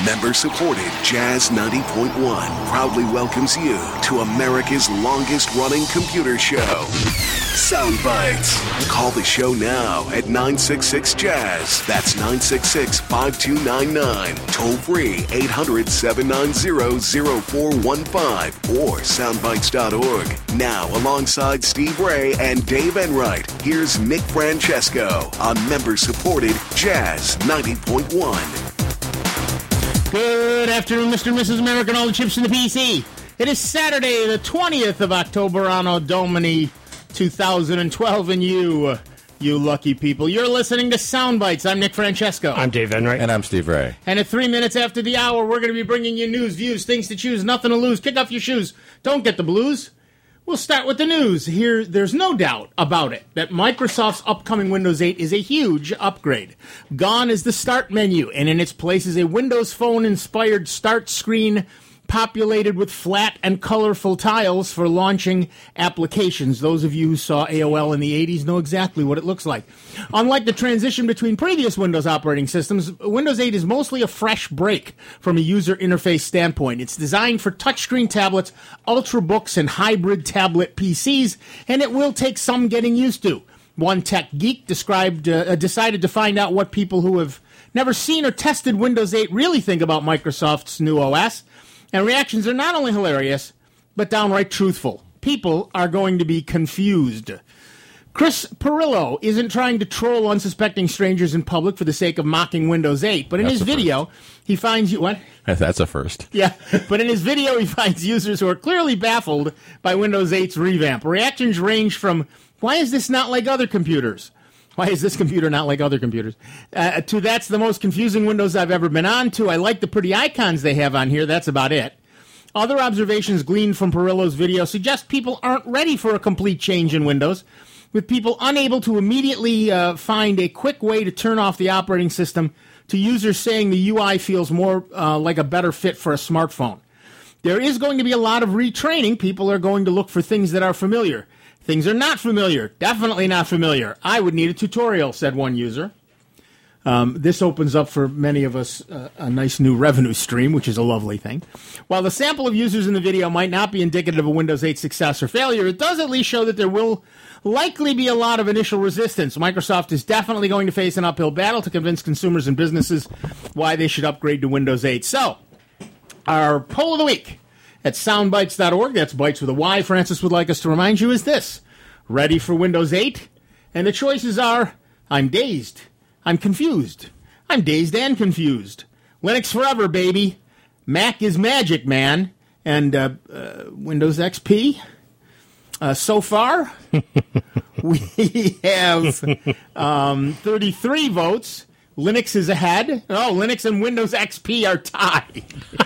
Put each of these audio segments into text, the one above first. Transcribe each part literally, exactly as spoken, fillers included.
Member-supported Jazz ninety point one proudly welcomes you to America's longest-running computer show, Sound Bites. Call the show now at nine six six Jazz. That's nine six six, five two nine nine. Toll free eight hundred, seven nine zero, zero four one five or soundbites dot org. Now, alongside Steve Ray and Dave Enright, here's Nick Francesco on member-supported Jazz ninety point one. Good afternoon, Mister and Missus America, and all the chips in the P C. It is Saturday, the twentieth of October, Anno Domini two thousand twelve, and you, you lucky people, you're listening to Sound Bites. I'm Nick Francesco. I'm Dave Enright. And I'm Steve Ray. And at three minutes after the hour, we're going to be bringing you news, views, things to choose, nothing to lose. Kick off your shoes. Don't get the blues. We'll start with the news. Here, there's no doubt about it that Microsoft's upcoming Windows eight is a huge upgrade. Gone is the Start menu, and in its place is a Windows Phone-inspired Start screen populated with flat and colorful tiles for launching applications. Those of you who saw A O L in the eighties know exactly what it looks like. Unlike the transition between previous Windows operating systems, Windows eight is mostly a fresh break from a user interface standpoint. It's designed for touchscreen tablets, ultrabooks, and hybrid tablet P Cs, and it will take some getting used to. One tech geek described, uh, decided to find out what people who have never seen or tested Windows eight really think about Microsoft's new O S. And reactions are not only hilarious, but downright truthful. People are going to be confused. Chris Pirillo isn't trying to troll unsuspecting strangers in public for the sake of mocking Windows eight, but in That's his video, first. he finds you... What? That's a first. Yeah, but in his video, he finds users who are clearly baffled by Windows eight's revamp. Reactions range from, why is this not like other computers? Why is this computer not like other computers? Uh, to that's the most confusing Windows I've ever been on. To I like the pretty icons they have on here. That's about it. Other observations gleaned from Pirillo's video suggest people aren't ready for a complete change in Windows, with people unable to immediately uh, find a quick way to turn off the operating system, to users saying the U I feels more uh, like a better fit for a smartphone. There is going to be a lot of retraining. People are going to look for things that are familiar. Things are not familiar. Definitely not familiar. I would need a tutorial, said one user. Um, this opens up for many of us uh, a nice new revenue stream, which is a lovely thing. While the sample of users in the video might not be indicative of a Windows eight success or failure, it does at least show that there will likely be a lot of initial resistance. Microsoft is definitely going to face an uphill battle to convince consumers and businesses why they should upgrade to Windows eight. So, our poll of the week at soundbites dot org, that's Bites with a Y, Francis would like us to remind you, is this: ready for Windows eight? And the choices are, I'm dazed, I'm confused, I'm dazed and confused, Linux forever, baby, Mac is magic, man, and uh, uh, Windows X P. Uh, so far, we have um, thirty-three votes. Linux is ahead. Oh, Linux and Windows X P are tied.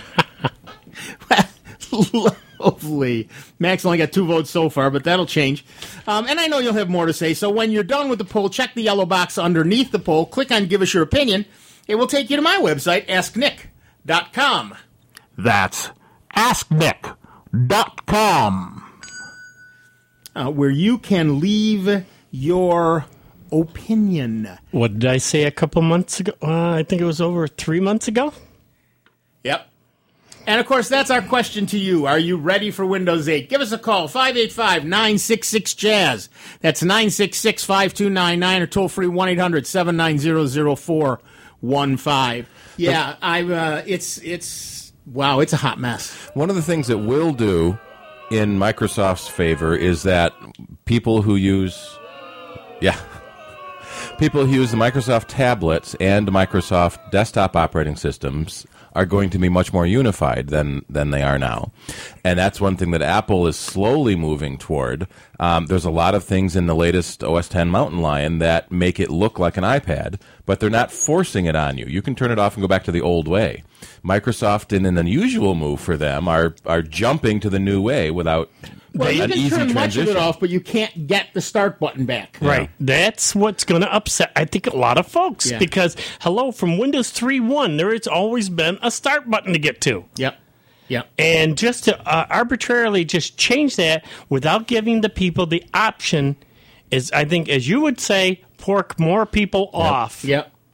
Lovely. Mac's only got two votes so far, but that'll change. Um, and I know you'll have more to say, so when you're done with the poll, check the yellow box underneath the poll, click on Give Us Your Opinion. It will take you to my website, ask nick dot com. That's ask nick dot com. Uh, where you can leave your opinion. What did I say a couple months ago? Uh, I think it was over three months ago. Yep. And, of course, that's our question to you. Are you ready for Windows eight? Give us a call, five eight five, nine six six, Jazz. That's nine six six, five two nine nine, or toll-free one eight hundred, seven nine zero, zero four one five. Yeah, I. Uh, it's, it's, wow, it's a hot mess. One of the things that we'll do in Microsoft's favor is that people who use, yeah, people who use the Microsoft tablets and Microsoft desktop operating systems are going to be much more unified than than they are now. And that's one thing that Apple is slowly moving toward. Um, there's a lot of things in the latest O S ten Mountain Lion that make it look like an iPad, but they're not forcing it on you. You can turn it off and go back to the old way. Microsoft, in an unusual move for them, are are jumping to the new way without well, an you can easy turn transition. much of it off, but you can't get the start button back. Right. Yeah. That's what's going to upset, I think, a lot of folks. Yeah. Because, hello, from Windows three point one, there has always been a start button to get to. Yep. Yep. And just to uh, arbitrarily just change that without giving the people the option is, I think, as you would say, pork more people off. Yep.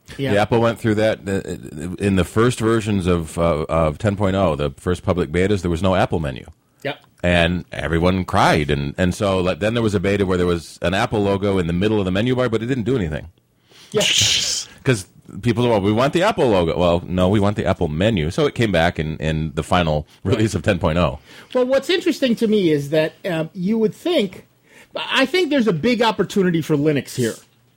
Yeah. Yeah, Apple went through that uh, in the first versions of uh, of ten point oh, the first public betas. There was no Apple menu. Yep. And everyone cried, and and so like, then there was a beta where there was an Apple logo in the middle of the menu bar, but it didn't do anything. Yeah. Because people, well, we want the Apple logo. Well, no, we want the Apple menu. So it came back in, in the final release of ten point oh. Well, what's interesting to me is that uh, you would think, I think there's a big opportunity for Linux here.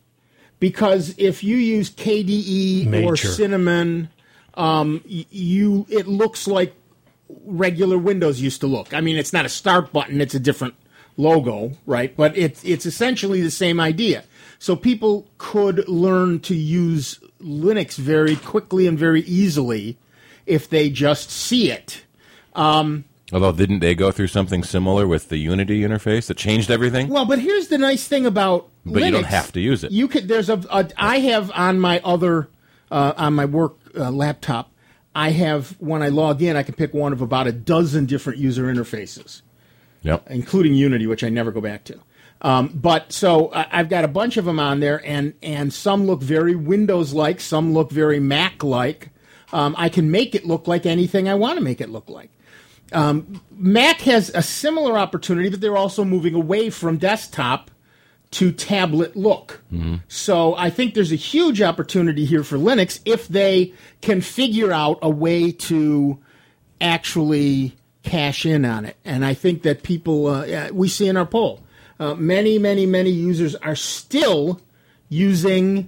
Because if you use K D E Major. or Cinnamon, um, you it looks like regular Windows used to look. I mean, it's not a start button; it's a different logo, right? But it's it's essentially the same idea. So people could learn to use Linux very quickly and very easily if they just see it. Um, Although, didn't they go through something similar with the Unity interface that changed everything? well, but here's the nice thing about But Linux. you don't have to use it. You could. There's a. a I have on my other uh, on my work uh, laptop. I have when I log in, I can pick one of about a dozen different user interfaces, Yep. including Unity, which I never go back to. Um, but so I, I've got a bunch of them on there, and and some look very Windows-like, some look very Mac-like. Um, I can make it look like anything I want to make it look like. Um, Mac has a similar opportunity, but they're also moving away from desktop to tablet look. Mm-hmm. So I think there's a huge opportunity here for Linux if they can figure out a way to actually cash in on it. And I think that people, uh, we see in our poll, uh, many, many, many users are still using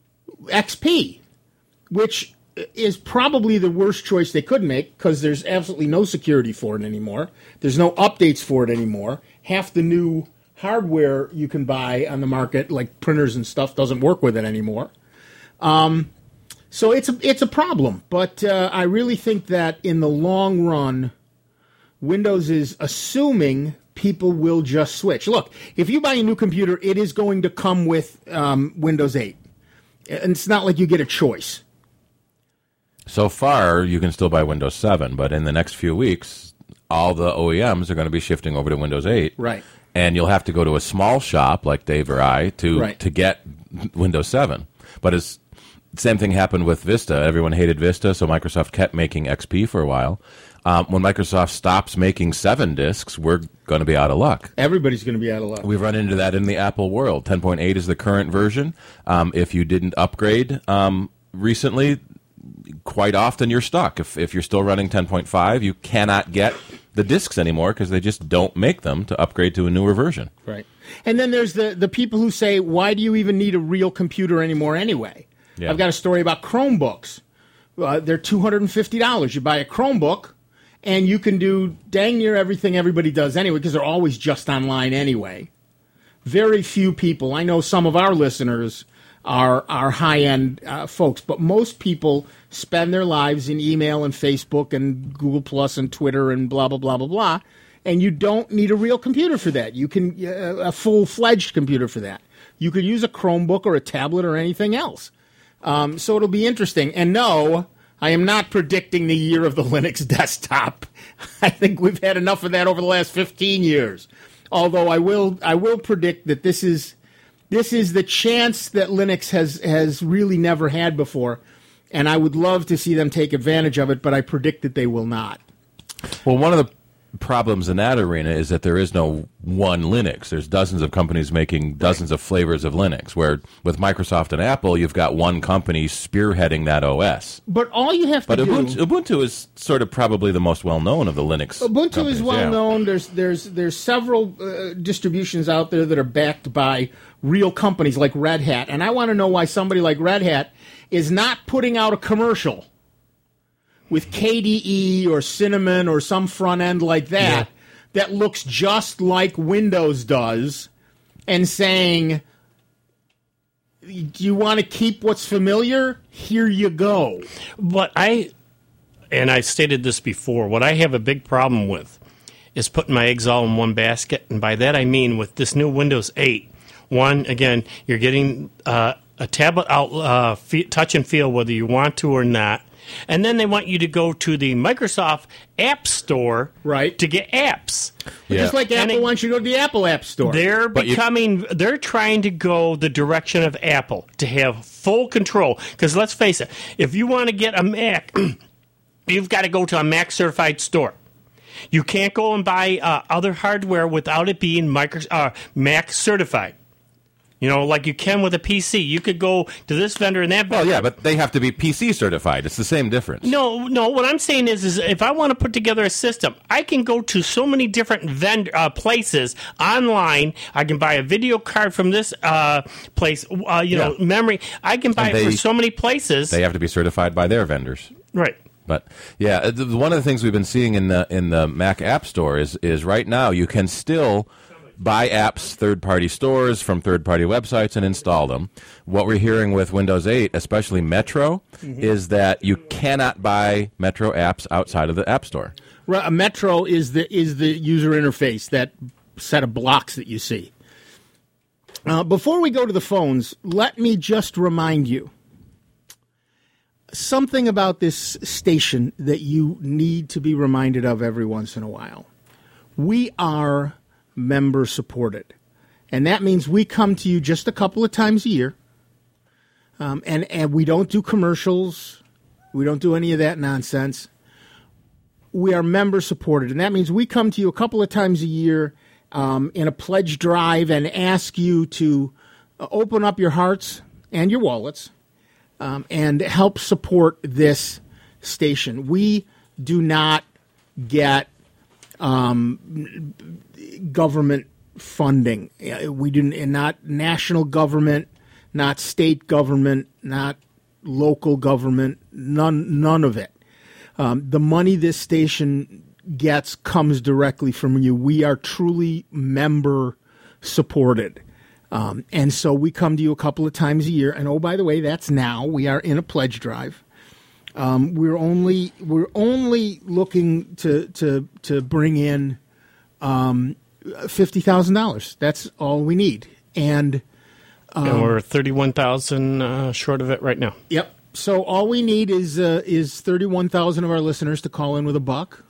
X P, which is probably the worst choice they could make because there's absolutely no security for it anymore. There's no updates for it anymore. Half the new hardware you can buy on the market, like printers and stuff, doesn't work with it anymore. Um, so it's a, it's a problem. But uh, I really think that in the long run, Windows is assuming people will just switch. Look, if you buy a new computer, it is going to come with um, Windows eight. And it's not like you get a choice. So far, you can still buy Windows seven, but in the next few weeks, all the O E Ms are going to be shifting over to Windows eight. Right. And you'll have to go to a small shop like Dave or I to Right. to get Windows seven. But it's same thing happened with Vista. Everyone hated Vista, so Microsoft kept making X P for a while. Um, when Microsoft stops making seven disks, we're going to be out of luck. Everybody's going to be out of luck. We've run into that in the Apple world. ten point eight is the current version. Um, if you didn't upgrade um, recently, quite often you're stuck. If if you're still running ten point five, you cannot get the discs anymore because they just don't make them to upgrade to a newer version. Right. And then there's the, the people who say, why do you even need a real computer anymore anyway? Yeah. I've got a story about Chromebooks. Uh, they're two hundred fifty dollars. You buy a Chromebook, and you can do dang near everything everybody does anyway because they're always just online anyway. Very few people. I know some of our listeners are, are high-end uh, folks, but most people spend their lives in email and Facebook and Google Plus and Twitter and blah, blah, blah, blah, blah. And you don't need a real computer for that. You can uh, a full-fledged computer for that. You could use a Chromebook or a tablet or anything else. Um, so it'll be interesting. And no, I am not predicting the year of the Linux desktop. I think we've had enough of that over the last fifteen years. Although I will, I will predict that this is this is the chance that Linux has has really never had before, and I would love to see them take advantage of it. But I predict that they will not. Well, one of the problems in that arena is that there is no one Linux. There's dozens of companies making dozens of flavors of Linux, where with Microsoft and Apple, you've got one company spearheading that O S. But all you have to But do... Ubuntu, Ubuntu is sort of probably the most well-known of the Linux Ubuntu companies, is well yeah. known. There's there's there's several uh, distributions out there that are backed by real companies like Red Hat, and I want to know why somebody like Red Hat is not putting out a commercial with K D E or Cinnamon or some front end like that Yeah. that looks just like Windows does, and saying, "Do you want to keep what's familiar? Here you go." What I, and I've stated this before, what I have a big problem with is putting my eggs all in one basket. And by that I mean with this new Windows eight, one, again, you're getting uh, a tablet out, uh, fe- touch and feel whether you want to or not. And then they want you to go to the Microsoft App Store Right. to get apps. Yeah. Just like And Apple it- wants you to go to the Apple App Store. They're But you- becoming, they're trying to go the direction of Apple to have full control. Because let's face it, if you want to get a Mac, you've got to go to a Mac certified store. You can't go and buy uh, other hardware without it being micro, uh, Mac certified. You know, like you can with a P C. You could go to this vendor and that vendor. Well, yeah, but they have to be P C certified. It's the same difference. No, no. What I'm saying is, is if I want to put together a system, I can go to so many different vendor uh, places online. I can buy a video card from this uh, place. Uh, you know, Yeah. memory. I can buy And it they- for so many places. They have to be certified by their vendors. Right. But yeah, uh, th- one of the things we've been seeing in the in the Mac App Store is is right now you can still buy apps third-party stores from third-party websites and install them. What we're hearing with Windows eight, especially Metro, Mm-hmm. is that you cannot buy Metro apps outside of the App Store. Right, a Metro is the is the user interface, that set of blocks that you see. Uh, before we go to the phones, let me just remind you something about this station that you need to be reminded of every once in a while. We are member supported, and that means we come to you just a couple of times a year, um, and and we don't do commercials, we don't do any of that nonsense. We are member supported, and that means we come to you a couple of times a year um, in a pledge drive and ask you to uh, open up your hearts and your wallets um, and help support this station. We do not get um, government funding. Uh, We do n- not national government, not state government, not local government. None, none of it. Um, the money this station gets comes directly from you. We are truly member supported. Um, and so we come to you a couple of times a year. And oh, by the way, that's now. We are in a pledge drive. Um, we're only we're only looking to to to bring in um, fifty thousand dollars. That's all we need. And and we're thirty-one thousand uh, short of it right now. Yep. So all we need is uh, is thirty-one thousand of our listeners to call in with a buck,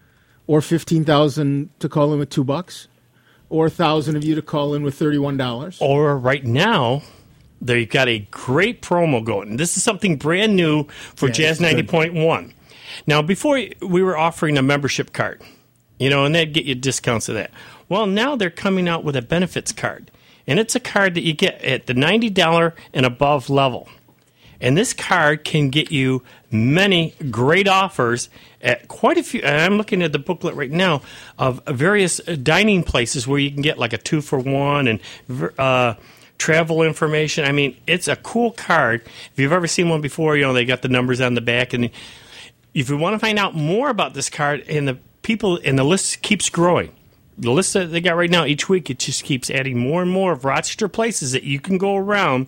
or fifteen thousand to call in with two bucks, or a thousand of you to call in with thirty-one dollars. Or right now, they've got a great promo going. This is something brand new for Yeah, Jazz this is ninety point one. Now, before we were offering a membership card, you know, and they'd get you discounts of that. Well, now they're coming out with a benefits card, and it's a card that you get at the ninety dollars and above level. And this card can get you many great offers at quite a few. And I'm looking at the booklet right now of various dining places where you can get like a two for one and uh, travel information. I mean, it's a cool card. If you've ever seen one before, you know, they got the numbers on the back. And if you want to find out more about this card, and the people, and the list keeps growing. The list that they got right now, each week, it just keeps adding more and more of Rochester places that you can go around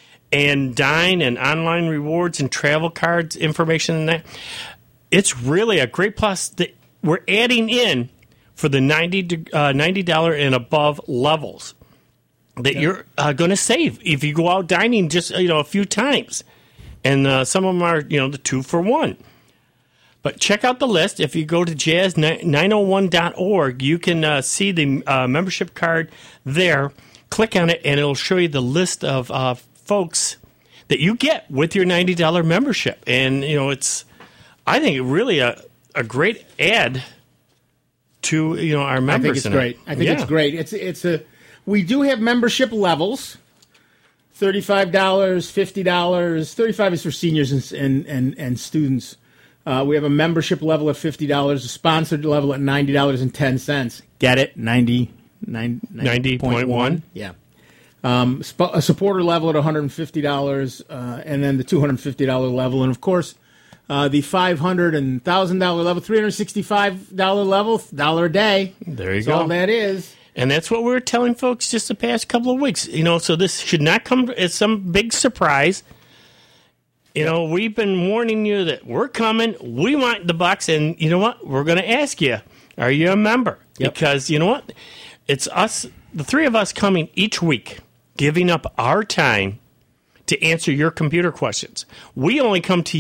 and dine and online rewards and travel cards information and that. It's really a great plus that we're adding in for the ninety dollars and above levels that yeah. you're uh, going to save if you go out dining just you know a few times. And uh, some of them are you know the two for one. But check out the list. If you go to jazz nine oh one dot org, you can uh, see the uh, membership card there. Click on it, and it'll show you the list of uh, folks that you get with your ninety dollars membership. And, you know, it's, I think, really a, a great add to, you know, our members. I think it's great. I think yeah. it's great. It's, it's a, we do have membership levels, thirty-five dollars, fifty dollars. thirty-five dollars is for seniors and, and, and, and students. Uh, we have a membership level at fifty dollars, a sponsored level at ninety dollars and ten cents. Get it? ninety, ninety point one Yeah. Um, sp- a supporter level at one hundred fifty dollars, uh, and then the two hundred fifty dollars level. And, of course, uh, the five hundred dollars and one thousand dollars level, three hundred sixty-five dollars level, dollar a day. There you that's go. all that is. And that's what we were telling folks just the past couple of weeks. You know, so this should not come as some big surprise. You know, we've been warning you that we're coming. We want the bucks. And you know what? We're going to ask you, are you a member? Yep. Because, you know what? It's us, the three of us coming each week, giving up our time to answer your computer questions. We only come to you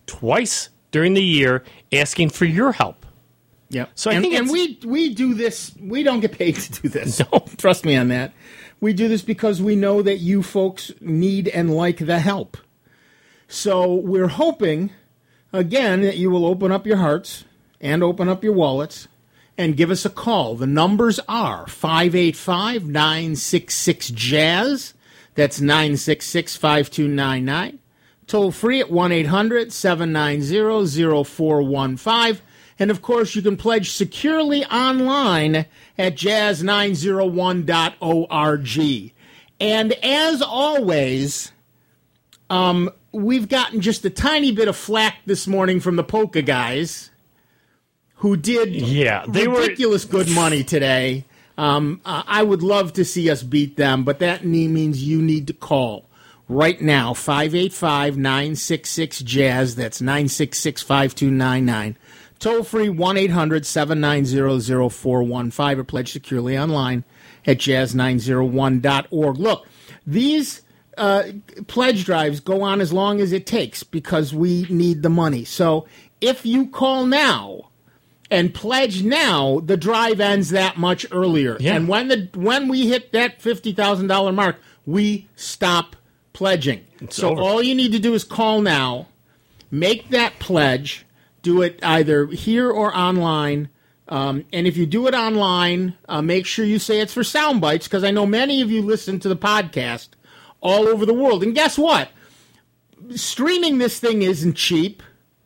twice during the year asking for your help. Yep. So I and, think and it's- we we do this. We don't get paid to do this. No. Trust me on that. We do this because we know that you folks need and like the help. So we're hoping, again, that you will open up your hearts and open up your wallets and give us a call. The numbers are five eight five, nine six six, jazz. That's nine six six, five two nine nine. Toll free at one eight hundred, seven nine zero, zero four one five. And, of course, you can pledge securely online at jazz nine oh one dot org. And as always, um, we've gotten just a tiny bit of flack this morning from the polka guys who did Yeah, they were- ridiculous good money today. Um, uh, I would love to see us beat them, but that ne- means you need to call right now, five eight five, nine six six, jazz. That's nine six six, five two nine nine. Toll free one eight hundred, seven nine zero, zero four one five or pledge securely online at jazz nine oh one dot org. Look, these uh, pledge drives go on as long as it takes because we need the money. So if you call now and pledge now, the drive ends that much earlier. Yeah. And when the when we hit that fifty thousand dollars mark, we stop pledging. It's so over. all you need to do is call now, make that pledge, do it either here or online. Um, and if you do it online, uh, make sure you say it's for Sound Bites, because I know many of you listen to the podcast all over the world. And guess what? Streaming this thing isn't cheap.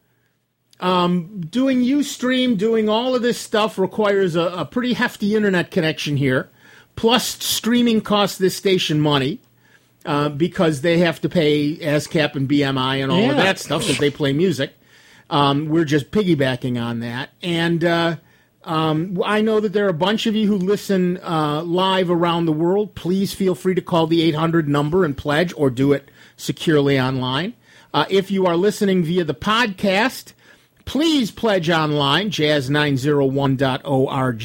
Um, doing Ustream, doing all of this stuff requires a, a pretty hefty internet connection here. Plus, streaming costs this station money uh, because they have to pay ASCAP and B M I and all Yeah. of that stuff because they play music. Um, we're just piggybacking on that. And uh, um, I know that there are a bunch of you who listen uh, live around the world. Please feel free to call the eight hundred number and pledge, or do it securely online. Uh, if you are listening via the podcast, please pledge online, jazz nine oh one dot org,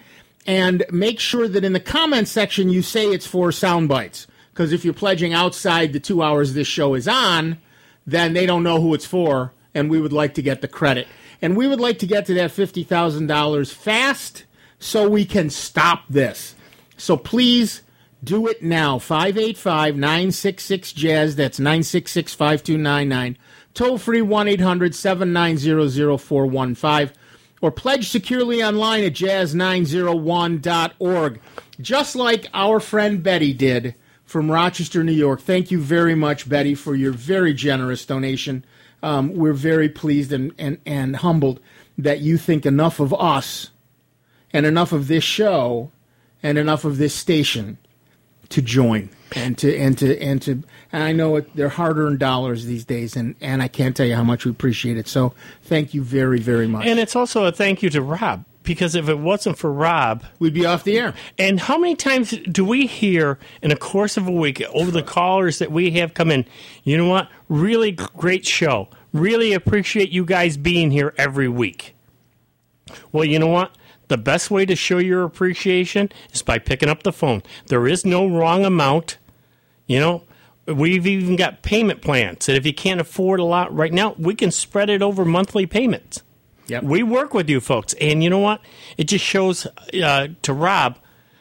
and make sure that in the comments section you say it's for Sound Bites. Because if you're pledging outside the two hours this show is on, then they don't know who it's for, and we would like to get the credit. And we would like to get to that fifty thousand dollars fast so we can stop this. So please do it now. five eight five, nine six six, jazz. That's nine six six, five two nine nine. Toll free one eight hundred, seven nine zero, zero four one five. Or pledge securely online at jazz nine oh one dot org. Just like our friend Betty did from Rochester, New York. Thank you very much, Betty, for your very generous donation. Um, we're very pleased and, and, and humbled that you think enough of us and enough of this show and enough of this station to join and to and to and to and I know it, they're hard-earned dollars these days, and, and I can't tell you how much we appreciate it. So thank you very, very much. And it's also a thank you to Rob, because if it wasn't for Rob, we'd be off the air. and how many times do we hear in the course of a week over the callers that we have come in, you know what, really great show, really appreciate you guys being here every week. Well, you know what? The best way to show your appreciation is by picking up the phone. There is no wrong amount. You know, we've even got payment plans that if you can't afford a lot right now, we can spread it over monthly payments. Yep. We work with you folks. And you know what? It just shows uh, to Rob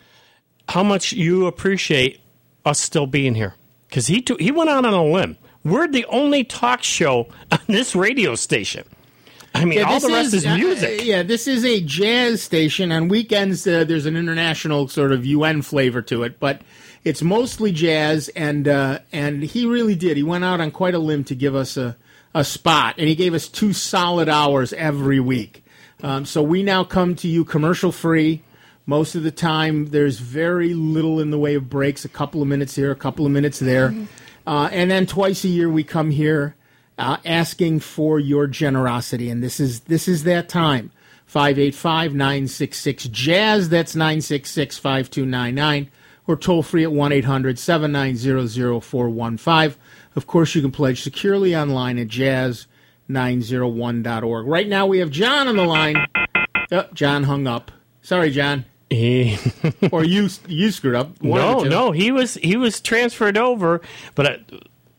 how much you appreciate us still being here. Because he, t- he went out on a limb. We're the only talk show on this radio station. I mean, Yeah, all this the rest is, uh, music. uh, yeah, this is a jazz station. On weekends, uh, there's an international sort of U N flavor to it, but it's mostly jazz. And uh, and he really did. He went out on quite a limb to give us a, a spot, and he gave us two solid hours every week. Um, so we now come to you commercial free. Most of the time, there's very little in the way of breaks. A couple of minutes here, a couple of minutes there, uh, and then twice a year we come here. Uh, asking for your generosity, and this is this is that time. five eight five, nine six six, jazz. That's nine six six, five two nine nine, or toll free at one eight hundred, seven nine zero, zero four one five. Of course, you can pledge securely online at jazz nine oh one dot org. Right now, we have John on the line. Oh, John hung up. Sorry, John. He- Or you you screwed up. One of no, the two. no, he was he was transferred over, but I,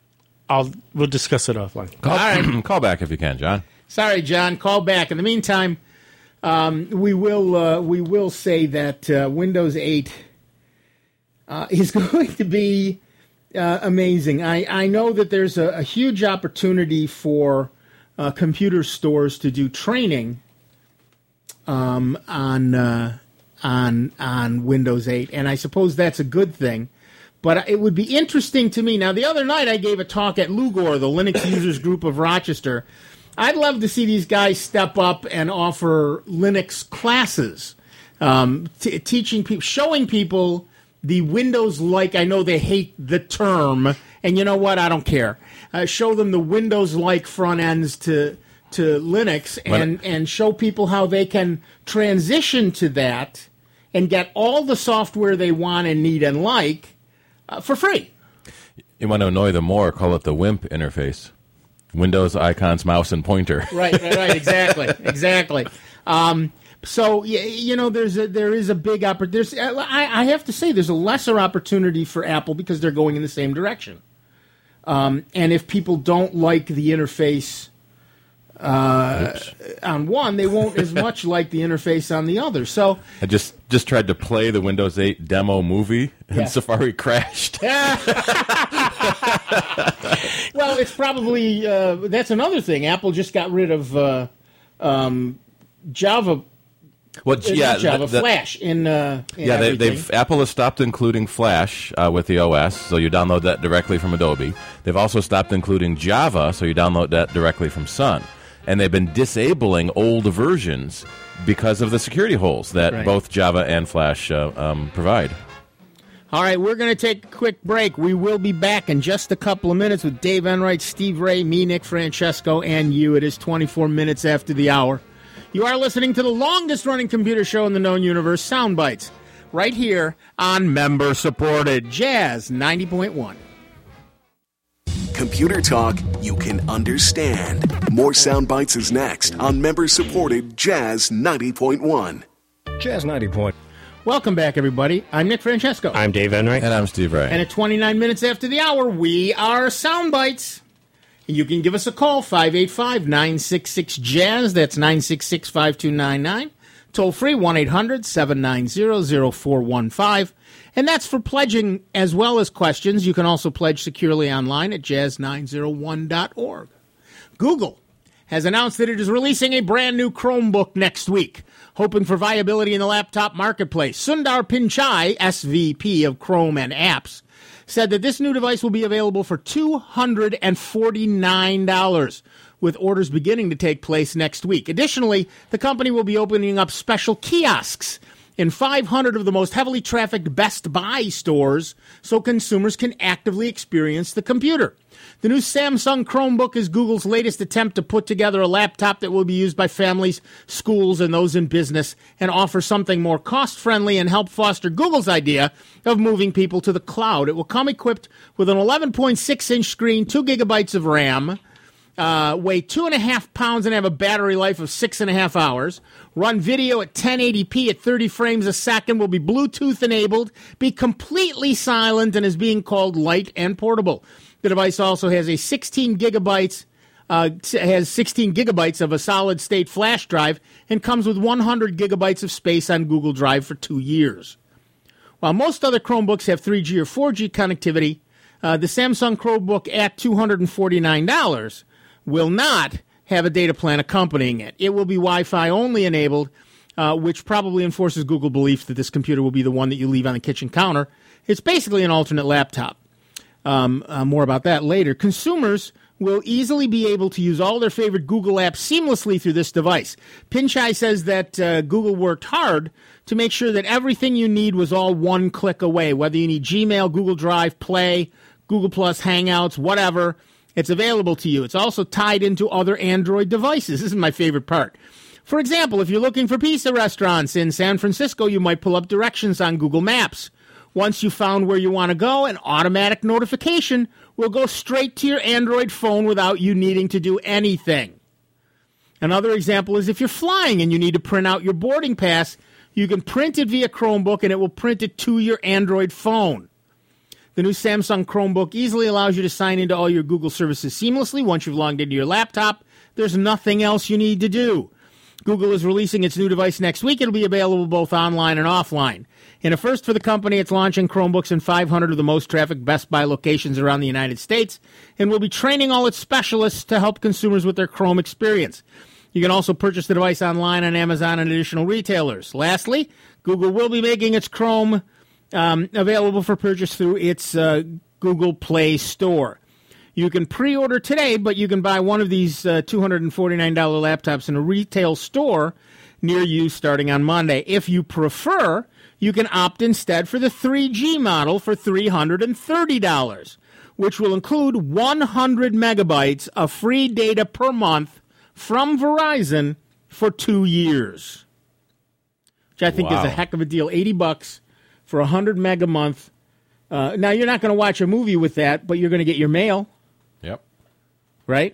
I'll we'll discuss it offline. Call, All right. call back if you can, John. Sorry, John. Call back. In the meantime, um, we will uh, we will say that uh, Windows eight uh, is going to be uh, amazing. I, I know that there's a, a huge opportunity for uh, computer stores to do training um, on uh, on on Windows eight, and I suppose that's a good thing. But it would be interesting to me. Now, the other night I gave a talk at Lugor, the Linux Users Group of Rochester. I'd love to see these guys step up and offer Linux classes, um, t- teaching people, showing people the Windows-like. I know they hate the term, and you know what? I don't care. Uh, show them the Windows-like front ends to to Linux, and and show people how they can transition to that and get all the software they want and need and like uh, for free. You want to annoy them more, call it the WIMP interface. Windows, icons, mouse, and pointer. Right, right, right. Exactly, exactly. Um, so you, you know, there's a, there is a big opportunity. I, I have to say, there's a lesser opportunity for Apple because they're going in the same direction. Um, and if people don't like the interface uh, on one, they won't as much like the interface on the other. So I just just tried to play the Windows eight demo movie, and Yeah. Safari crashed. Well, it's probably uh, that's another thing. Apple just got rid of uh, um, Java. Well, uh, yeah, not Java the- the- Flash in, uh, in yeah, they, everything. they've Apple has stopped including Flash uh, with the O S, so you download that directly from Adobe. They've also stopped including Java, so you download that directly from Sun. And they've been disabling old versions because of the security holes that Right. both Java and Flash uh, um, provide. All right, we're going to take a quick break. We will be back in just a couple of minutes with Dave Enright, Steve Ray, me, Nick Francesco, and you. It is twenty-four minutes after the hour. You are listening to the longest-running computer show in the known universe, Soundbites, right here on member-supported Jazz ninety point one. Computer talk you can understand. More Sound Bites is next on member-supported Jazz ninety point one. Jazz ninety point. Welcome back, everybody. I'm Nick Francesco. I'm Dave Enright. And I'm Steve Ray. And at twenty-nine minutes after the hour, we are Soundbites. And you can give us a call, five eight five, nine six six, Jazz. That's nine six six, five two nine nine. Toll free, one eight hundred, seven nine zero, zero four one five. And that's for pledging as well as questions. You can also pledge securely online at jazz nine oh one dot org. Google has announced that it is releasing a brand new Chromebook next week, hoping for viability in the laptop marketplace. Sundar Pichai, S V P of Chrome and Apps, said that this new device will be available for two hundred forty-nine dollars, with orders beginning to take place next week. Additionally, the company will be opening up special kiosks in five hundred of the most heavily trafficked Best Buy stores so consumers can actively experience the computer. The new Samsung Chromebook is Google's latest attempt to put together a laptop that will be used by families, schools, and those in business, and offer something more cost-friendly and help foster Google's idea of moving people to the cloud. It will come equipped with an eleven point six inch screen, two gigabytes of RAM, Uh, weigh two and a half pounds and have a battery life of six and a half hours. Run video at ten eighty p at thirty frames a second. Will be Bluetooth enabled. Be completely silent and is being called light and portable. The device also has a sixteen gigabytes uh, has sixteen gigabytes of a solid state flash drive and comes with one hundred gigabytes of space on Google Drive for two years. While most other Chromebooks have three G or four G connectivity, uh, the Samsung Chromebook at two hundred forty-nine dollars will not have a data plan accompanying it. It will be Wi-Fi only enabled, uh, which probably enforces Google belief that this computer will be the one that you leave on the kitchen counter. It's basically an alternate laptop. Um, uh, more about that later. Consumers will easily be able to use all their favorite Google apps seamlessly through this device. Pichai says that uh, Google worked hard to make sure that everything you need was all one click away, whether you need Gmail, Google Drive, Play, Google Plus, Hangouts, whatever. It's available to you. It's also tied into other Android devices. This is my favorite part. For example, if you're looking for pizza restaurants in San Francisco, you might pull up directions on Google Maps. Once you've found where you want to go, an automatic notification will go straight to your Android phone without you needing to do anything. Another example is if you're flying and you need to print out your boarding pass, you can print it via Chromebook and it will print it to your Android phone. The new Samsung Chromebook easily allows you to sign into all your Google services seamlessly. Once you've logged into your laptop, there's nothing else you need to do. Google is releasing its new device next week. It'll be available both online and offline. In a first for the company, it's launching Chromebooks in five hundred of the most trafficked Best Buy locations around the United States, and will be training all its specialists to help consumers with their Chrome experience. You can also purchase the device online on Amazon and additional retailers. Lastly, Google will be making its Chrome um, available for purchase through its uh, Google Play Store. You can pre-order today, but you can buy one of these uh, two hundred forty-nine dollars laptops in a retail store near you starting on Monday. If you prefer, you can opt instead for the three G model for three hundred thirty dollars, which will include one hundred megabytes of free data per month from Verizon for two years, which I think Wow. is a heck of a deal. eighty bucks for one hundred meg a month. Uh, now, you're not going to watch a movie with that, but you're going to get your mail. Yep. Right?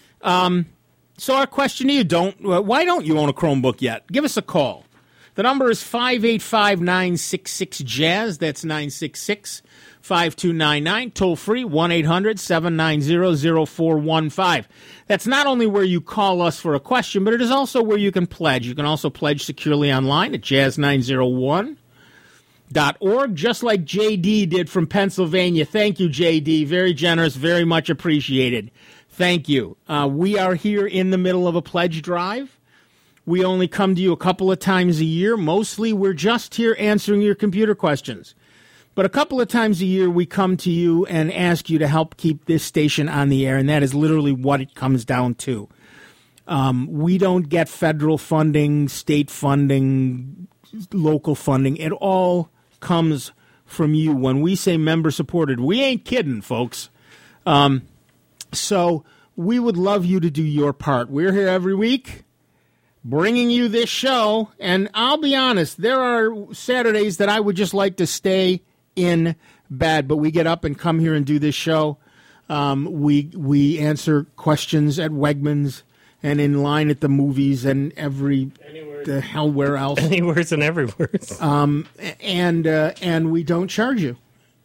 Um, so our question to you, don't uh, why don't you own a Chromebook yet? Give us a call. The number is five eight five, nine six six, Jazz. That's nine six six, five two nine nine. Toll free, one eight hundred, seven nine zero, zero four one five. That's not only where you call us for a question, but it is also where you can pledge. You can also pledge securely online at jazz nine oh one dot org, just like J D did from Pennsylvania. Thank you, J D. Very generous, very much appreciated. Thank you. Uh, we are here in the middle of a pledge drive. We only come to you a couple of times a year. Mostly, we're just here answering your computer questions. But a couple of times a year, we come to you and ask you to help keep this station on the air, and that is literally what it comes down to. Um, we don't get federal funding, state funding, local funding. It all comes from you. When we say member-supported, we ain't kidding, folks. Um, so we would love you to do your part. We're here every week bringing you this show, and I'll be honest, there are Saturdays that I would just like to stay in bed, but we get up and come here and do this show. Um, we we answer questions at Wegmans and in line at the movies and every Anywhere. the hell where else. Anywheres and everywheres. Um, and uh, and we don't charge you.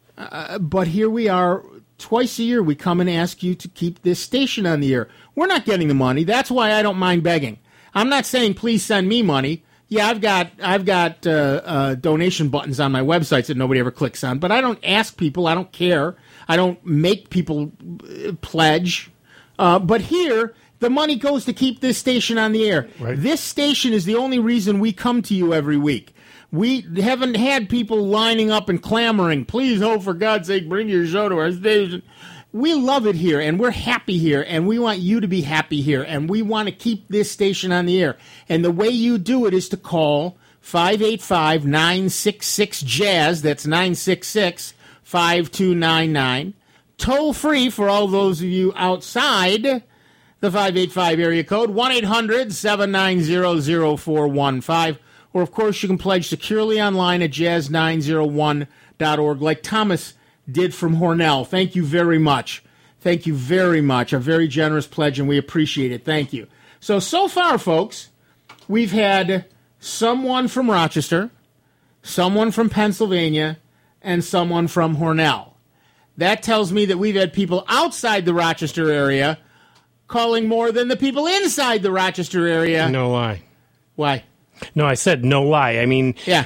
Uh, but here we are. Twice a year we come and ask you to keep this station on the air. We're not getting the money. That's why I don't mind begging. I'm not saying please send me money. Yeah, I've got I've got uh, uh, donation buttons on my websites that nobody ever clicks on. But I don't ask people. I don't care. I don't make people uh, pledge. Uh, but here, the money goes to keep this station on the air. Right. This This station is the only reason we come to you every week. We haven't had people lining up and clamoring, please, oh, for God's sake, bring your show to our station. We love it here, and we're happy here, and we want you to be happy here, and we want to keep this station on the air. And the way you do it is to call five eight five, nine six six, Jazz. That's nine six six, five two nine nine. Toll free for all those of you outside the five eight five area code, one eight hundred, seven nine zero, zero four one five. Or, of course, you can pledge securely online at jazz nine oh one dot org, like Thomas did from Hornell. Thank you very much. Thank you very much. A very generous pledge, and we appreciate it. Thank you. So, so far, folks, we've had someone from Rochester, someone from Pennsylvania, and someone from Hornell. That tells me that we've had people outside the Rochester area calling more than the people inside the Rochester area. No lie. Why? No, I said no lie. I mean, Yeah.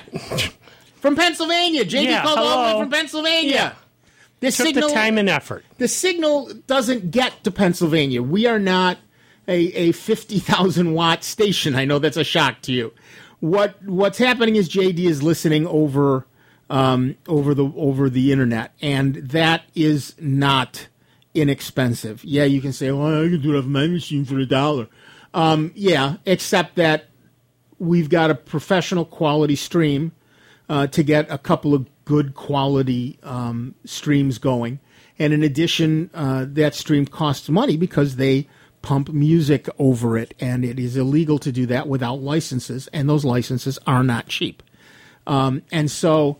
From Pennsylvania. J D Yeah, called all the way hello. from Pennsylvania. Yeah. The took signal, the time and effort. the signal doesn't get to Pennsylvania. We are not a, a fifty thousand watt station. I know that's a shock to you. What What's happening is J D is listening over um, over the over the internet, and that is not inexpensive. Yeah, you can say, well, I can do it off my machine for a dollar. Um, yeah, except that we've got a professional quality stream uh, to get a couple of good quality um, streams going. And in addition, uh, that stream costs money because they pump music over it, and it is illegal to do that without licenses, and those licenses are not cheap. Um, and so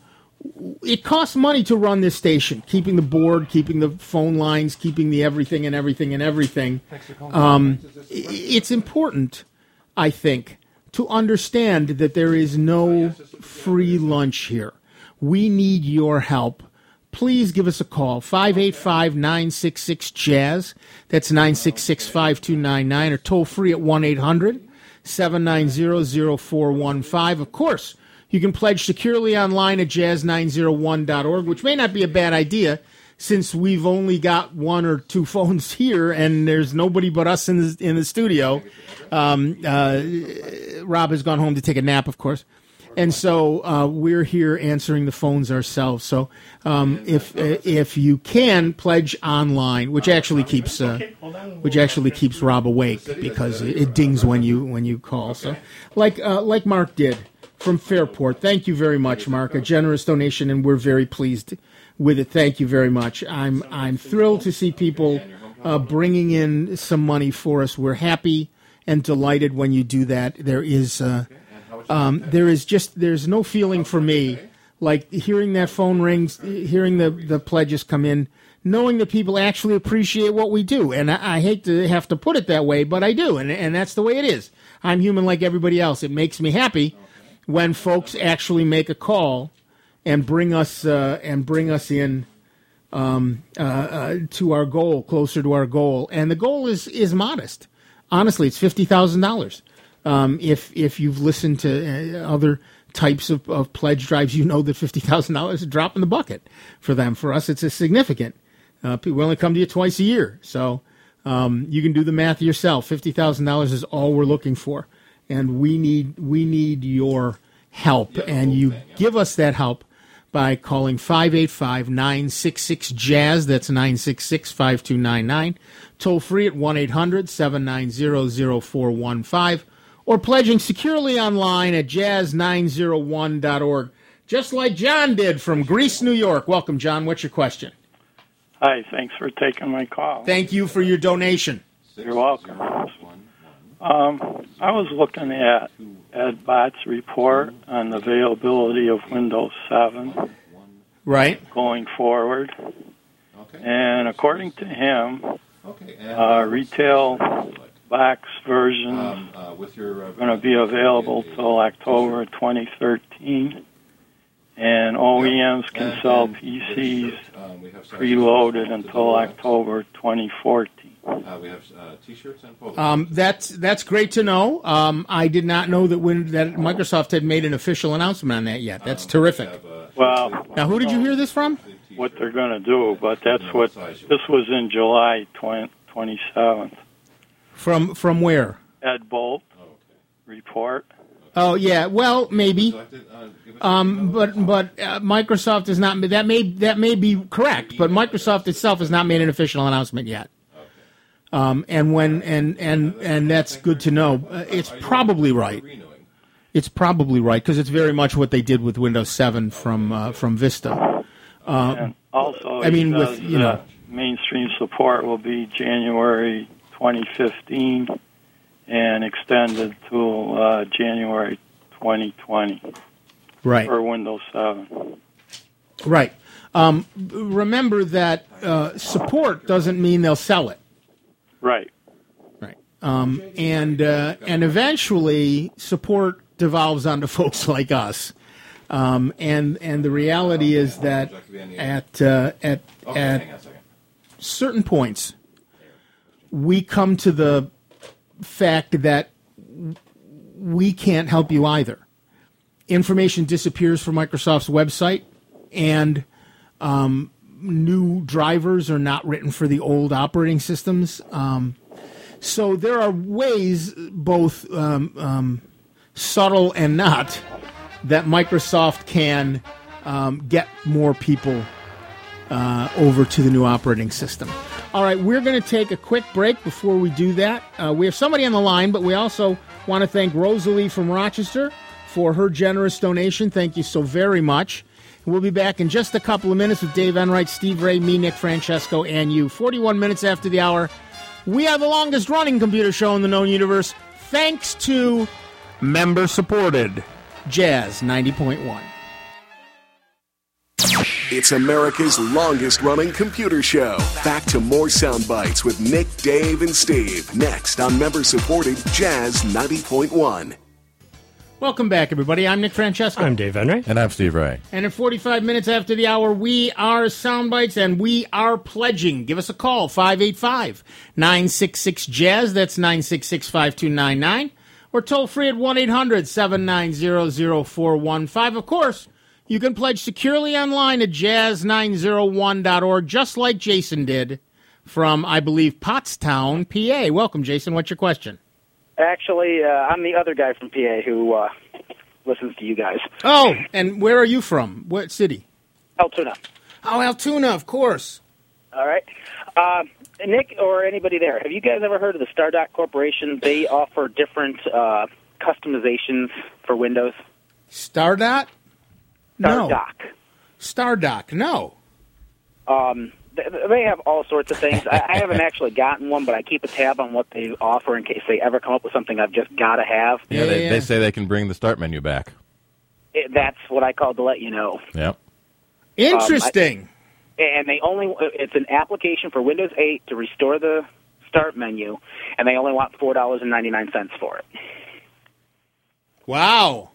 it costs money to run this station, keeping the board, keeping the phone lines, keeping the everything and everything and everything. Um, it's important, I think, to understand that there is no free lunch here. We need your help please give us a call, five eight five, nine six six, jazz. That's nine six six, five two nine nine, or toll free at one eight hundred, seven nine zero, zero four one five. Of course, you can pledge securely online at jazz nine oh one dot org, which may not be a bad idea since we've only got one or two phones here and there's nobody but us in the, in the studio. Um, uh, Rob has gone home to take a nap, of course. And so uh, we're here answering the phones ourselves. So um, if uh, if you can pledge online, which actually keeps uh, which actually keeps Rob awake because it, it dings when you when you call. So like uh, like Mark did from Fairport. Thank you very much, Mark. A generous donation, and we're very pleased with it. Thank you very much. I'm I'm thrilled to see people uh, bringing in some money for us. We're happy and delighted when you do that. There is. Uh, Um, there is just there's no feeling for me like hearing that phone rings, hearing the, the pledges come in, knowing that people actually appreciate what we do. And I, I hate to have to put it that way, but I do, and and that's the way it is. I'm human like everybody else. It makes me happy when folks actually make a call and bring us uh, and bring us in um, uh, uh, to our goal, closer to our goal. And the goal is is modest. Honestly, it's fifty thousand dollars. Um, if if you've listened to uh, other types of, of pledge drives, you know that fifty thousand dollars is a drop in the bucket for them. For us, it's a significant. Uh, we only come to you twice a year, so um, you can do the math yourself. fifty thousand dollars is all we're looking for, and we need we need your help, and you give us that help by calling five eight five, nine six six, jazz. That's nine six six, five two nine nine. Toll free at one eight hundred, seven nine zero, zero four one five. Or pledging securely online at jazz nine oh one dot org, just like John did from Greece, New York. Welcome, John. What's your question? Hi, thanks for taking my call. Thank you for your donation. You're welcome. Um, I was looking at Ed Bott's report on the availability of Windows seven right. going forward. And according to him, uh, retail box versions um, uh, with your, uh, are going to be available till October twenty thirteen, and O E Ms can and, sell and P Cs um, preloaded until October twenty fourteen. Uh, we have uh, T-shirts and posters. Um, that's that's great to know. Um, I did not know that when that Microsoft had made an official annountment on that yet. That's um, terrific. We have, uh, well, now who did you hear this from? What they're going to do, but that's what this was in July twenty-seventh. From from where? Ed Bolt report. Oh yeah, well maybe, um, but but uh, Microsoft is not that may that may be correct, but Microsoft itself has not made an official announcement yet. Um, and when and and and that's good to know. Uh, it's probably right. It's probably right because it's very much what they did with Windows seven from uh, from Vista. Uh, and also, I mean, with you know, mainstream support will be January twenty fifteen and extended to uh, January twenty twenty. Right. For Windows seven. Right. Um, remember that uh, support doesn't mean they'll sell it. Right. Right. Um, and uh, and eventually support devolves onto folks like us. Um, and and the reality is that at uh, at at certain points, we come to the fact that we can't help you either. Information disappears from Microsoft's website, and um, new drivers are not written for the old operating systems. Um, so there are ways, both um, um, subtle and not, that Microsoft can um, get more people uh, over to the new operating system. All right, we're going to take a quick break before we do that. Uh, we have somebody on the line, but we also want to thank Rosalie from Rochester for her generous donation. Thank you so very much. We'll be back in just a couple of minutes with Dave Enright, Steve Ray, me, Nick Francesco, and you. forty-one minutes after the hour, we have the longest-running computer show in the known universe, thanks to member-supported Jazz ninety point one. It's America's longest-running computer show. Back to more sound bites with Nick, Dave, and Steve. Next on member-supported Jazz ninety point one. Welcome back, everybody. I'm Nick Francesco. I'm Dave Henry. And I'm Steve Ray. And in forty-five minutes after the hour, we are Soundbites and we are pledging. Give us a call, five eight five, nine six six, jazz. That's nine six six, five two nine nine. Or toll free at one eight hundred, seven nine zero, zero four one five. Of course, you can pledge securely online at jazz nine oh one dot org, just like Jason did from, I believe, Pottstown, P A. Welcome, Jason. What's your question? Actually, uh, I'm the other guy from P A who uh, listens to you guys. Oh, and where are you from? What city? Altoona. Oh, Altoona, of course. All right. Uh, Nick or anybody there, have you guys ever heard of the Stardock Corporation? They offer different uh, customizations for Windows. Stardot? No. Stardock. Stardock, no. Um, they, they have all sorts of things. I, I haven't actually gotten one, but I keep a tab on what they offer in case they ever come up with something I've just got to have. Yeah, Yeah, they, yeah. they say they can bring the start menu back. It, that's what I called to let you know. Yep. Interesting. And they only it's an application for Windows eight to restore the start menu, and they only want four dollars and ninety-nine cents for it. Wow.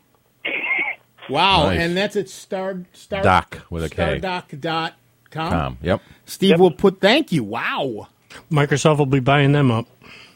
Wow, Nice. and that's at Star, Star Doc with a K. Stardock dot com. Um, yep. Steve Yep. will put thank you. Wow. Microsoft will be buying them up.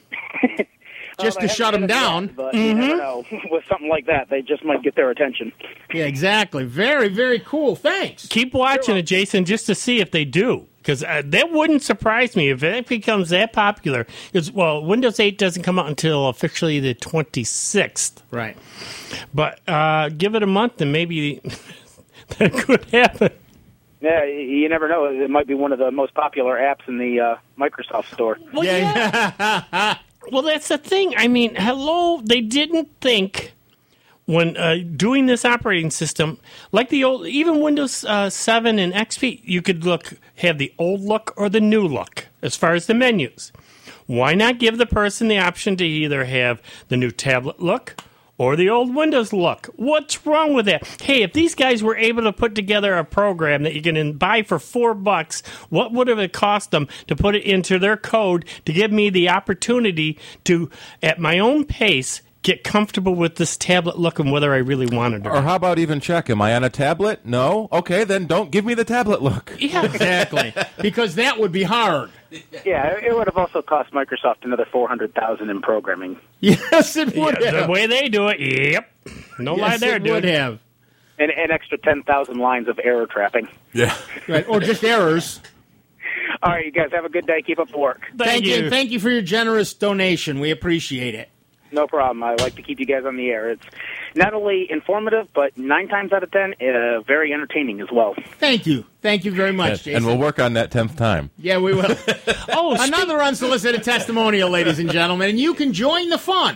Just Um, to I shut haven't them done down. it yet, but you never know. With something like that, they just might get their attention. Yeah, exactly. Very, very cool. Thanks. Keep watching it, Jason, just to see if they do. Because uh, that wouldn't surprise me if it becomes that popular. Because, well, Windows eight doesn't come out until officially the twenty-sixth. Right. But uh, give it a month and maybe that could happen. Yeah, you you never know. It might be one of the most popular apps in the uh, Microsoft Store. Well, yeah. Well, that's the thing. I mean, hello, they didn't think when uh, doing this operating system, like the old, even Windows uh, seven and X P, you could look have the old look or the new look as far as the menus. Why not give the person the option to either have the new tablet look or the old Windows look? What's wrong with that? Hey, if these guys were able to put together a program that you can buy for four bucks, what would have it cost them to put it into their code to give me the opportunity to, at my own pace, get comfortable with this tablet look and whether I really wanted it? Or how about even check? Am I on a tablet? No? Okay, then don't give me the tablet look. Yeah, Exactly. Because that would be hard. Yeah, it would have also cost Microsoft another four hundred thousand dollars in programming. Yes, it would Yeah, have. the way they do it, yep. No lie Yes, there, it dude. would have. And an extra ten thousand lines of error trapping. Yeah. Right. Or just errors. All right, you guys have a good day. Keep up the work. Thank, Thank you. you. Thank you for your generous donation. We appreciate it. No problem. I like to keep you guys on the air. It's not only informative, but nine times out of ten, uh, very entertaining as well. Thank you. Thank you very much, And, Jason. and we'll work on that tenth time. Yeah, we will. Oh, Another unsolicited testimonial, ladies and gentlemen, and you can join the fun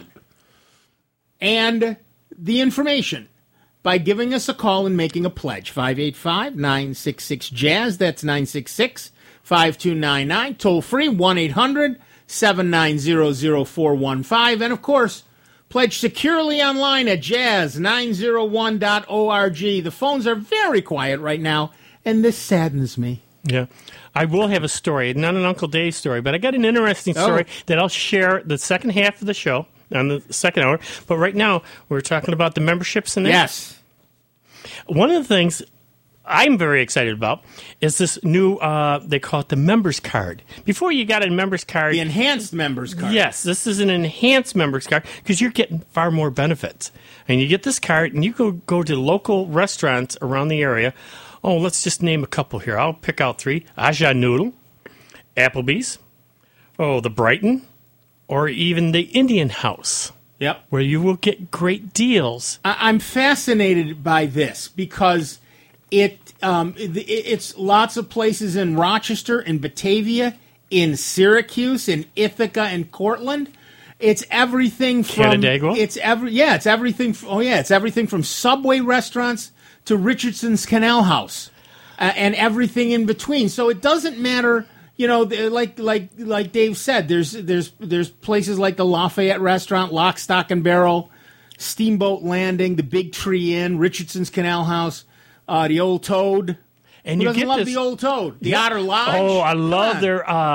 and the information by giving us a call and making a pledge. five eight five, nine six six, jazz. That's nine six six, five two nine nine. Toll free, one eight hundred, seven nine zero, zero four one five. And, of course, pledge securely online at jazz nine oh one dot org. The phones are very quiet right now, and this saddens me. Yeah. I will have a story, not an Uncle Dave story, but I got an interesting story Oh. that I'll share the second half of the show, on the second hour. But right now, we're talking about the memberships and that. Yes. One of the things I'm very excited about is this new, uh, they call it the members card. Before you got a members card, The enhanced members card. yes, this is an enhanced members card because you're getting far more benefits. And you get this card and you go, go to local restaurants around the area. Oh, let's just name a couple here. I'll pick out three. Aja Noodle, Applebee's, oh, the Brighton, or even the Indian House, Yep. where you will get great deals. I- I'm fascinated by this because it um, it- it's lots of places in Rochester, in Batavia, in Syracuse, in Ithaca, and Cortland. It's everything from Canandaigua? It's every yeah. It's everything. f- Oh yeah. It's everything from Subway restaurants to Richardson's Canal House, uh, and everything in between. So it doesn't matter. You know, the- like like like Dave said, there's there's there's places like the Lafayette Restaurant, Lock, Stock and Barrel, Steamboat Landing, the Big Tree Inn, Richardson's Canal House, uh, the Old Toad. And Who you doesn't get love this, the Old Toad? The Yeah. Otter Lodge. Oh, I Come love on. their uh,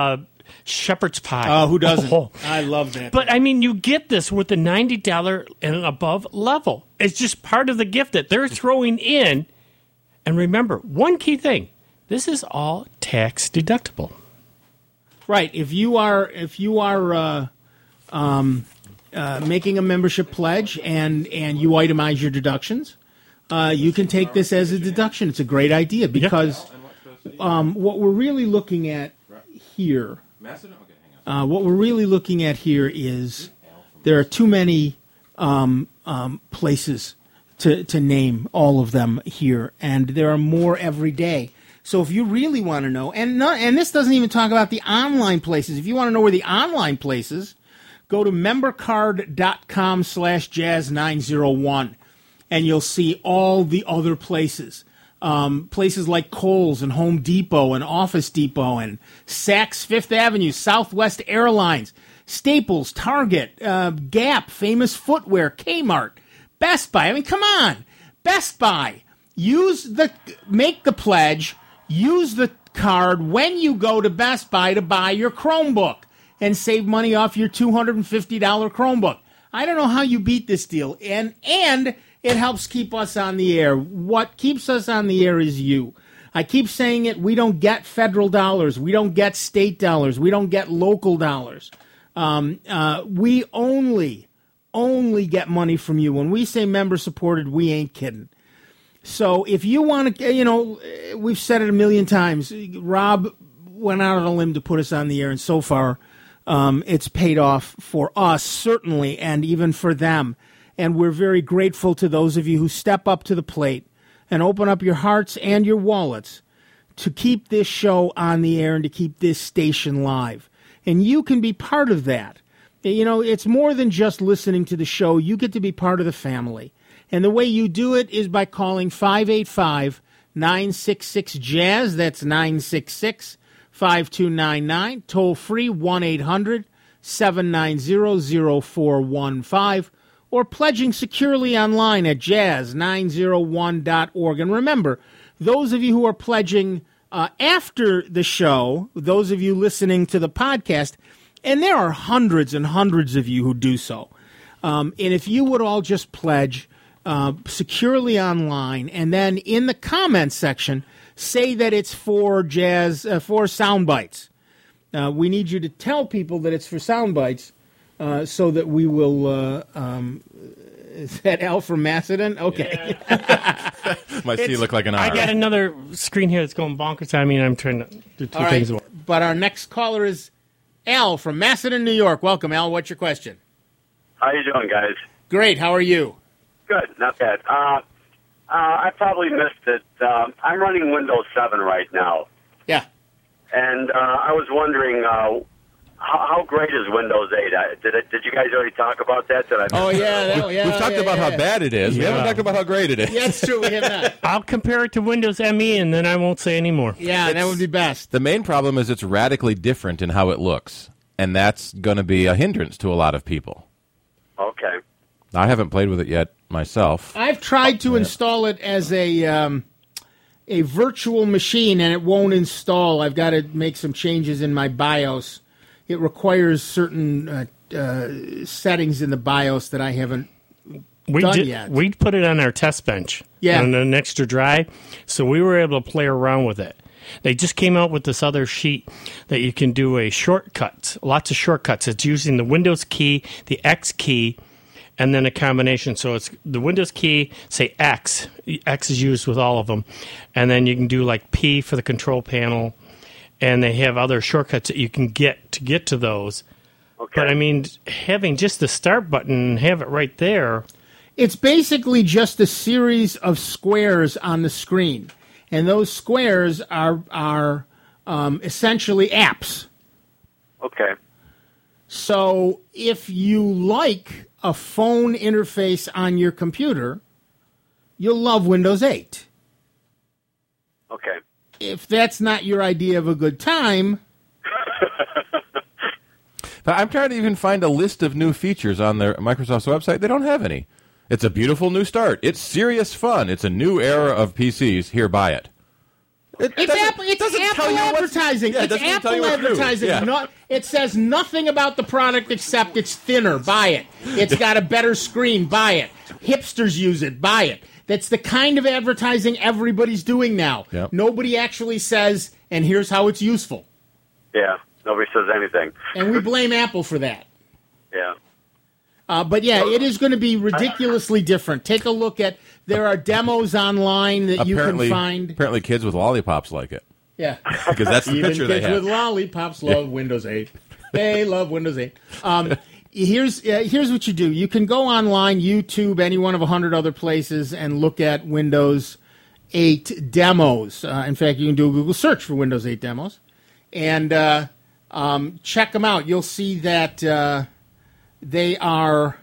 shepherd's pie. Oh, who doesn't? Oh. I love that. But, I mean, you get this with the ninety dollars and above level. It's just part of the gift that they're throwing in. And remember, one key thing, this is all tax deductible. Right. If you are if you are uh, um, uh, making a membership pledge and, and you itemize your deductions, uh, you can take this as a deduction. It's a great idea because um, what we're really looking at here, uh, what we're really looking at here is there are too many um, um, places to, to name all of them here, and there are more every day. So if you really want to know, and not, and this doesn't even talk about the online places. If you want to know where the online places, go to membercard.com slash jazz 901, and you'll see all the other places. Um, places like Kohl's and Home Depot and Office Depot and Saks Fifth Avenue, Southwest Airlines, Staples, Target, uh, Gap, Famous Footwear, Kmart, Best Buy. I mean, come on. Best Buy. Use the, make the pledge. Use the card when you go to Best Buy to buy your Chromebook and save money off your two hundred fifty dollars Chromebook. I don't know how you beat this deal. And and it helps keep us on the air. What keeps us on the air is you. I keep saying it. We don't get federal dollars. We don't get state dollars. We don't get local dollars. Um, uh, we only, only get money from you. When we say member supported, we ain't kidding. So if you want to, you know, we've said it a million times. Rob went out on a limb to put us on the air, and so far um, it's paid off for us, certainly, and even for them. And we're very grateful to those of you who step up to the plate and open up your hearts and your wallets to keep this show on the air and to keep this station live. And you can be part of that. You know, it's more than just listening to the show. You get to be part of the family. And the way you do it is by calling five eight five, nine six six, jazz. That's nine six six, five two nine nine. Toll free one eight hundred, seven nine zero, zero four one five. Or pledging securely online at jazz nine oh one dot org. And remember, those of you who are pledging uh, after the show, those of you listening to the podcast, and there are hundreds and hundreds of you who do so. Um, and if you would all just pledge uh, securely online, and then in the comments section, say that it's for jazz, uh, for sound bites. Uh, we need you to tell people that it's for sound bites. Uh, so that we will, uh, um, is that Al from Macedon? Okay. Yeah. My C look like an R. I got another screen here that's going bonkers. I mean, I'm trying to do two All things. right. But our next caller is Al from Macedon, New York. Welcome, Al. What's your question? How you doing, guys? Great. How are you? Good. Not bad. Uh, uh, I probably missed it. Um, I'm running Windows seven right now. Yeah. And uh, I was wondering... Uh, How, how great is Windows eight? I, did it, did you guys already talk about that? Did I oh, yeah. That, yeah We've talked yeah, about yeah. how bad it is. Yeah. We haven't talked about how great it is. Yeah, that's true. We have not. I'll compare it to Windows M E, and then I won't say any more. Yeah, It's- that would be best. The main problem is it's radically different in how it looks, and that's going to be a hindrance to a lot of people. Okay. I haven't played with it yet myself. I've tried to install it as a um, a virtual machine, and it won't install. I've got to make some changes in my BIOS. It requires certain uh, uh, settings in the BIOS that I haven't We done did, yet. We put it on our test bench Yeah. on an extra drive, so we were able to play around with it. They just came out with this other sheet that you can do a shortcut, lots of shortcuts. It's using the Windows key, the X key, and then a combination. So it's the Windows key, say X. X is used with all of them. And then you can do like P for the control panel, and they have other shortcuts that you can get to get to those. Okay. But, I mean, having just the start button and have it right there. It's basically just a series of squares on the screen, and those squares are are um, essentially apps. Okay. So if you like a phone interface on your computer, you'll love Windows eight. Okay. If that's not your idea of a good time... But I'm trying to even find a list of new features on their Microsoft's website. They don't have any. It's a beautiful new start. It's serious fun. It's a new era of P Cs. Here, buy it. It it's doesn't- Apple, it's doesn't Apple tell you what's- advertising. yeah, it it's doesn't even tell Apple you what's new. advertising. Yeah. No, it says nothing about the product except it's thinner. Buy it. It's got a better screen. Buy it. Hipsters use it. Buy it. That's the kind of advertising everybody's doing now. Yep. Nobody actually says, and here's how it's useful. Yeah, nobody says anything. And we blame Apple for that. Yeah. Uh, but yeah, it is going to be ridiculously different. Take a look at, there are demos online that you apparently, can find. apparently, kids with lollipops like it Yeah. because that's the Even picture they kids have. with lollipops love Windows eight. They love Windows eight. Um, here's uh, here's what you do. You can go online, YouTube, any one of a hundred other places, and look at Windows eight demos. Uh, in fact, you can do a Google search for Windows eight demos, and uh, um, check them out. You'll see that uh, they are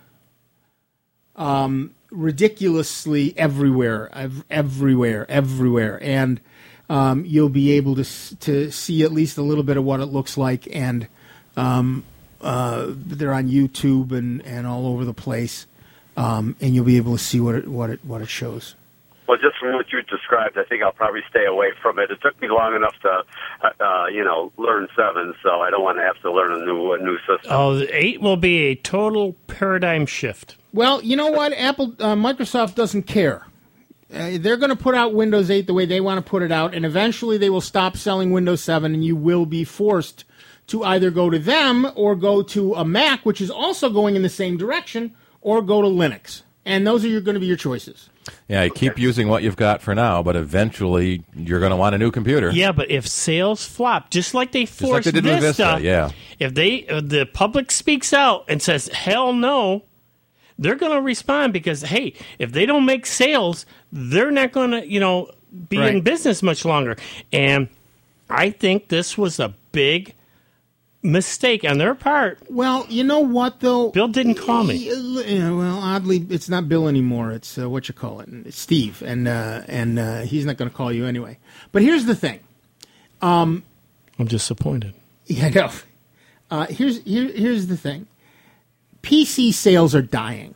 um, ridiculously everywhere, ev- everywhere, everywhere, and um, you'll be able to s- to see at least a little bit of what it looks like, and um, uh, they're on YouTube and, and all over the place, um, and you'll be able to see what it what it what it shows. Well, just from what you described, I think I'll probably stay away from it. It took me long enough to, uh, you know, learn seven, so I don't want to have to learn a new a new system. Oh, the eight will be a total paradigm shift. Well, you know what? Apple, uh, Microsoft doesn't care. Uh, they're going to put out Windows eight the way they want to put it out, and eventually they will stop selling Windows seven, and you will be forced to either go to them or go to a Mac, which is also going in the same direction, or go to Linux. And those are your, going to be your choices. Yeah, you keep using what you've got for now, but eventually you're going to want a new computer. Yeah, but if sales flop, just like they Just like forced they did with Vista, Vista, yeah. if they if the public speaks out and says hell no, they're going to respond because hey, if they don't make sales, they're not going to you know be Right. in business much longer. And I think this was a big mistake on their part. Well, you know what, though? Bill didn't call me. Yeah, well, oddly, it's not Bill anymore. It's uh, what you call it, it's Steve, and uh, and uh, he's not going to call you anyway. But here's the thing. Um, I'm disappointed. Yeah, no. Uh, here's here, here's the thing. P C sales are dying.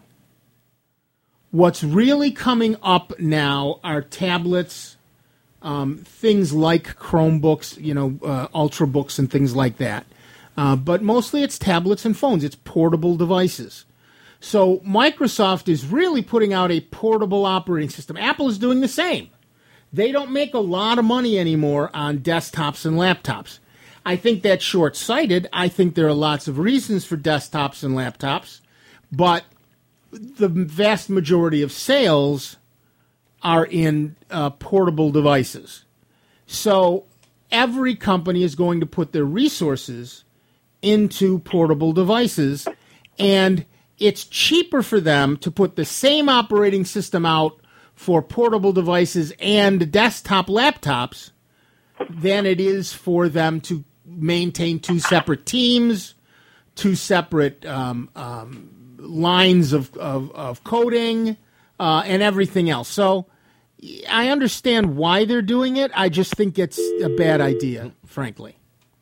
What's really coming up now are tablets, um, things like Chromebooks, you know, uh, Ultrabooks and things like that. Uh, but mostly it's tablets and phones. It's portable devices. So Microsoft is really putting out a portable operating system. Apple is doing the same. They don't make a lot of money anymore on desktops and laptops. I think that's short-sighted. I think there are lots of reasons for desktops and laptops, but the vast majority of sales are in uh, portable devices. So every company is going to put their resources into portable devices, and it's cheaper for them to put the same operating system out for portable devices and desktop laptops than it is for them to maintain two separate teams, two separate um, um, lines of, of, of coding, uh, and everything else. So I understand why they're doing it. I just think it's a bad idea, frankly.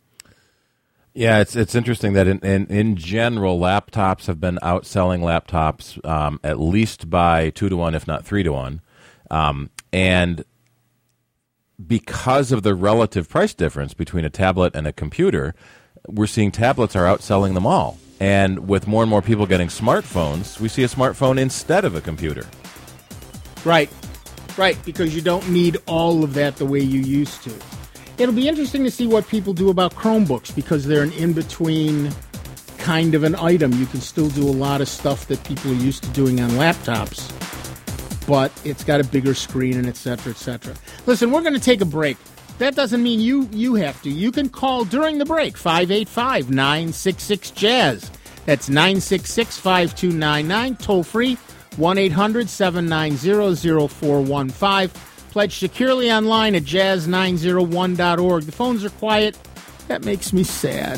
Yeah, it's it's interesting that in, in, in general, laptops have been outselling laptops um, at least by two to one, if not three to one. Um, and because of the relative price difference between a tablet and a computer, we're seeing tablets are outselling them all. And with more and more people getting smartphones, we see a smartphone instead of a computer. Right, right, because you don't need all of that the way you used to. It'll be interesting to see what people do about Chromebooks because they're an in-between kind of an item. You can still do a lot of stuff that people are used to doing on laptops, but it's got a bigger screen and et cetera, et cetera. Listen, we're going to take a break. That doesn't mean you, you have to. You can call during the break, five eight five, nine six six, jazz. That's nine six six, five two nine nine, toll free, one eight hundred, seven nine zero, zero four one five. Pledge securely online at jazz nine oh one dot org. The phones are quiet. That makes me sad.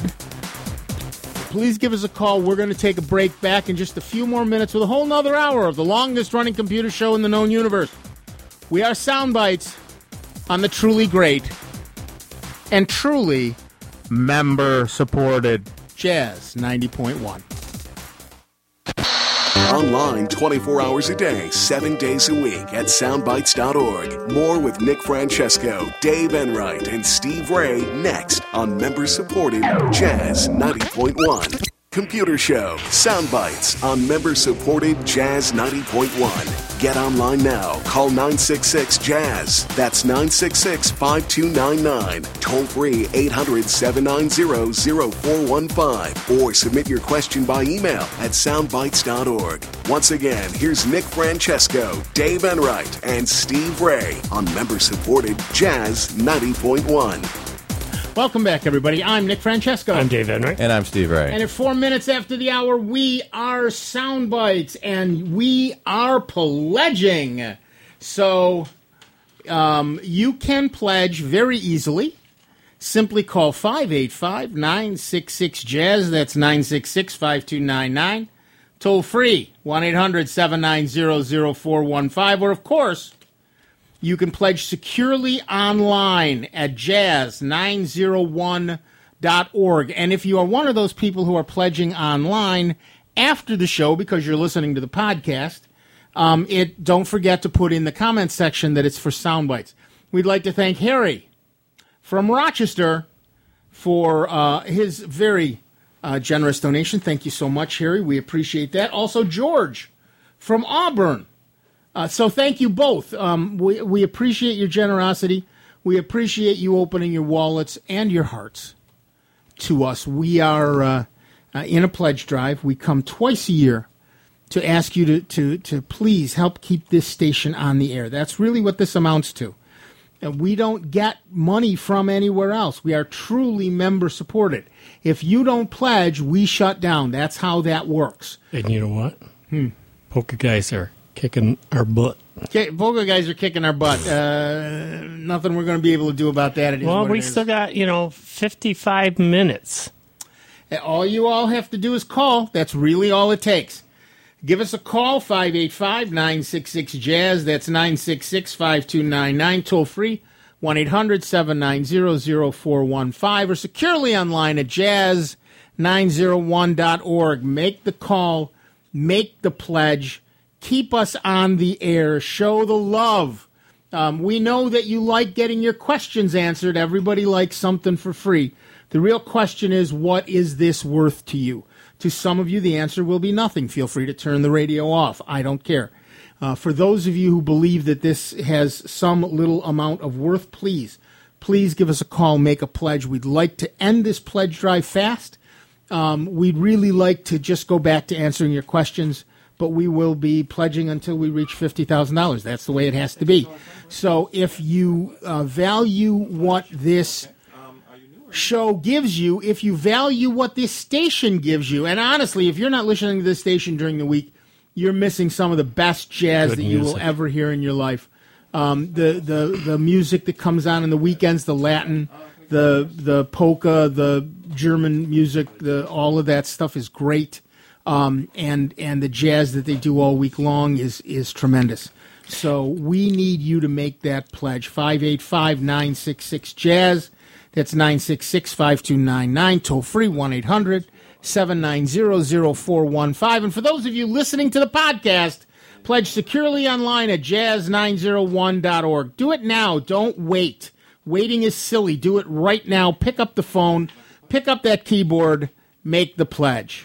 Please give us a call. We're going to take a break back in just a few more minutes with a whole nother hour of the longest-running computer show in the known universe. We are Soundbites on the truly great and truly member-supported Jazz ninety point one. Online twenty-four hours a day, seven days a week at soundbites dot org. More with Nick Francesco, Dave Enright, and Steve Ray next on member-supported Jazz ninety point one. Computer Show, Soundbites on member-supported Jazz ninety point one. Get online now. Call nine six six, jazz. That's nine six six, five two nine nine. Toll free eight hundred, seven nine zero, zero four one five. Or submit your question by email at soundbites dot org. Once again, here's Nick Francesco, Dave Enright, and Steve Ray on member-supported Jazz ninety point one. Welcome back, everybody. I'm Nick Francesco. I'm Dave Enright. And I'm Steve Ray. And at four minutes after the hour, we are Soundbites, and we are pledging. So um, you can pledge very easily. Simply call five eight five, nine six six, jazz. That's nine six six, five two nine nine. Toll free, one eight hundred, seven nine zero, zero four one five. Or, of course, you can pledge securely online at jazz nine oh one dot org. And if you are one of those people who are pledging online after the show because you're listening to the podcast, um, it don't forget to put in the comment section that it's for Soundbites. We'd like to thank Harry from Rochester for uh, his very uh, generous donation. Thank you so much, Harry. We appreciate that. Also, George from Auburn. Uh, so thank you both. Um, we, we appreciate your generosity. We appreciate you opening your wallets and your hearts to us. We are uh, uh, in a pledge drive. We come twice a year to ask you to, to, to please help keep this station on the air. That's really what this amounts to. And we don't get money from anywhere else. We are truly member-supported. If you don't pledge, we shut down. That's how that works. And you know what? Hmm. Polka guys are kicking our butt. Okay, Polka guys are kicking our butt. Uh, nothing we're going to be able to do about that. It is well, what we it is. still got, you know, fifty-five minutes. All you all have to do is call. That's really all it takes. Give us a call, five eight five, nine six six, jazz. That's nine six six, five two nine nine. Toll free, one eight hundred, seven nine zero, zero four one five. Or securely online at jazz nine oh one dot org. Make the call. Make the pledge. Keep us on the air. Show the love. Um, we know that you like getting your questions answered. Everybody likes something for free. The real question is, what is this worth to you? To some of you, the answer will be nothing. Feel free to turn the radio off. I don't care. Uh, for those of you who believe that this has some little amount of worth, please, please give us a call, make a pledge. We'd like to end this pledge drive fast. Um, we'd really like to just go back to answering your questions, but we will be pledging until we reach fifty thousand dollars. That's the way it has to be. So if you uh, value what this show gives you, if you value what this station gives you, and honestly, if you're not listening to this station during the week, you're missing some of the best jazz Good that you music. will ever hear in your life. Um, the, the, the music that comes on in the weekends, the Latin, the the polka, the German music, the all of that stuff is great. Um, and and the jazz that they do all week long is is tremendous. So we need you to make that pledge. five eight five, nine six six, jazz. That's nine six six, five two nine nine. Toll free, one eight hundred, seven nine zero, zero four one five. And for those of you listening to the podcast, pledge securely online at jazz nine oh one dot org. Do it now. Don't wait. Waiting is silly. Do it right now. Pick up the phone. Pick up that keyboard. Make the pledge.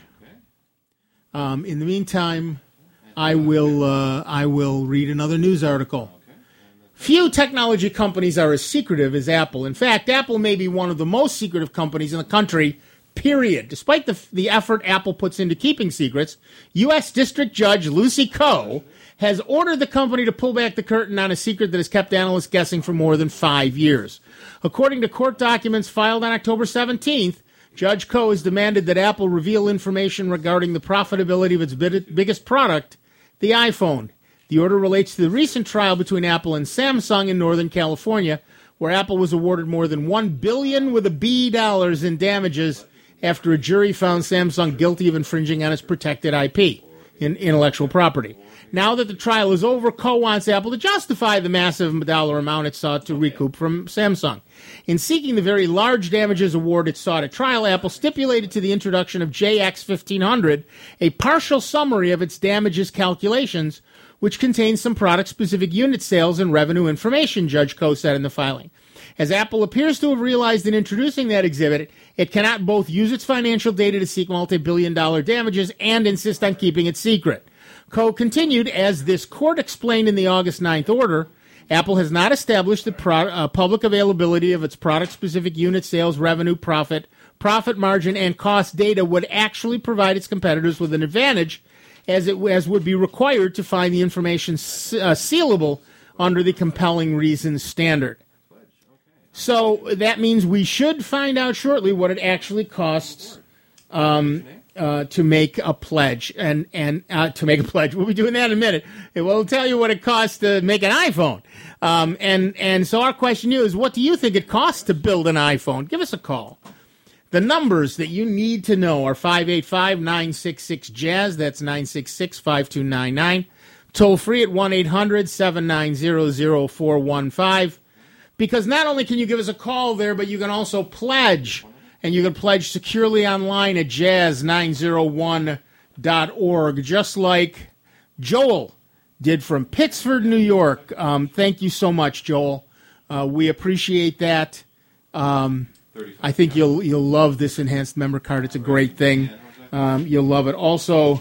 Um, in the meantime, I will uh, I will read another news article. Few technology companies are as secretive as Apple. In fact, Apple may be one of the most secretive companies in the country, period. Despite the, the effort Apple puts into keeping secrets, U S District Judge Lucy Koh has ordered the company to pull back the curtain on a secret that has kept analysts guessing for more than five years. According to court documents filed on October seventeenth, Judge Koh has demanded that Apple reveal information regarding the profitability of its big, biggest product, the iPhone. The order relates to the recent trial between Apple and Samsung in Northern California, where Apple was awarded more than one billion dollars with a B dollars in damages after a jury found Samsung guilty of infringing on its protected I P. in intellectual property. Now that the trial is over, Co wants Apple to justify the massive dollar amount it sought to recoup from Samsung. In seeking the very large damages award it sought at trial, Apple stipulated to the introduction of J X fifteen hundred a partial summary of its damages calculations, which contains some product-specific unit sales and revenue information, Judge Co said in the filing. As Apple appears to have realized in introducing that exhibit, it cannot both use its financial data to seek multi-billion dollar damages and insist on keeping it secret. Co continued, as this court explained in the August ninth order, Apple has not established the pro- uh, public availability of its product-specific unit sales, revenue, profit, profit margin, and cost data would actually provide its competitors with an advantage, as it as would be required to find the information uh, sealable under the compelling reasons standard. So that means we should find out shortly what it actually costs um, uh, to make a pledge. And, and uh, to make a pledge, we'll be doing that in a minute. It will tell you what it costs to make an iPhone. Um, and, and so our question to you is, what do you think it costs to build an iPhone? Give us a call. The numbers that you need to know are five eight five, nine six six, jazz. That's nine six six, five two nine nine. Toll free at one eight hundred, seven nine zero, zero four one five. Because not only can you give us a call there, but you can also pledge. And you can pledge securely online at jazz nine oh one dot org, just like Joel did from Pittsford, New York. Um, thank you so much, Joel. Uh, we appreciate that. Um, I think you'll you'll love this enhanced member card. It's a great thing. Um, you'll love it. Also,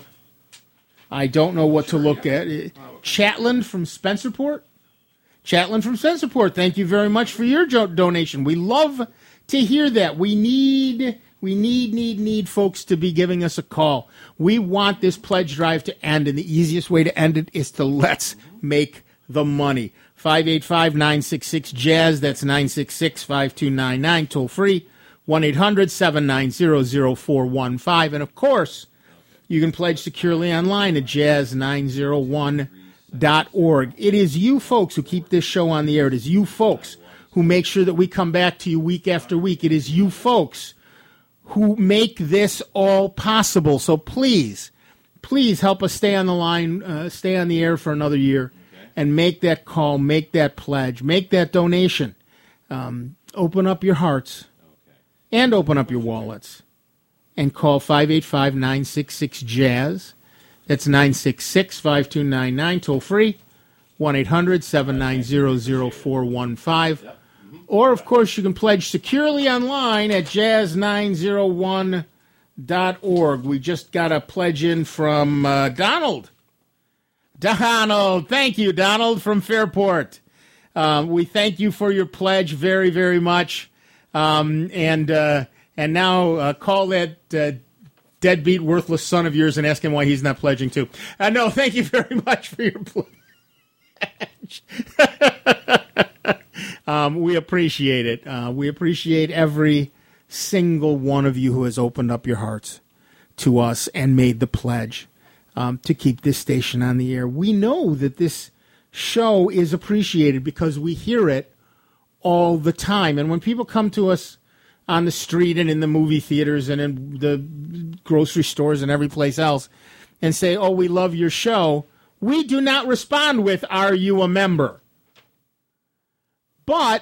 I don't know what to look at. Chatland from Spencerport. Chatland from Spencerport, thank you very much for your jo- donation. We love to hear that. We need, we need, need, need folks to be giving us a call. We want this pledge drive to end, and the easiest way to end it is to let's make the money. five eight five, nine six six, jazz. That's nine six six, five two nine nine. Toll free, one eight hundred, seven nine zero, zero four one five. And, of course, you can pledge securely online at jazz nine oh one dot org. It is you folks who keep this show on the air. It is you folks who make sure that we come back to you week after week. It is you folks who make this all possible. So please, please help us stay on the line, uh, stay on the air for another year, okay, and make that call, make that pledge, make that donation. Um, open up your hearts, okay, and open up your wallets, and call five eight five, nine six six, jazz. That's nine six six, five two nine nine, toll free, one eight hundred, seven nine zero, zero four one five. Or, of course, you can pledge securely online at jazz nine oh one dot org. We just got a pledge in from uh, Donald. Donald, thank you, Donald, from Fairport. Uh, we thank you for your pledge very, very much. Um, and uh, and now uh, call that uh, deadbeat, worthless son of yours and ask him why he's not pledging too. Uh, no, thank you very much for your pledge. um, we appreciate it. Uh, we appreciate every single one of you who has opened up your hearts to us and made the pledge um, to keep this station on the air. We know that this show is appreciated because we hear it all the time. And when people come to us on the street and in the movie theaters and in the grocery stores and every place else and say, oh, we love your show, we do not respond with, are you a member? But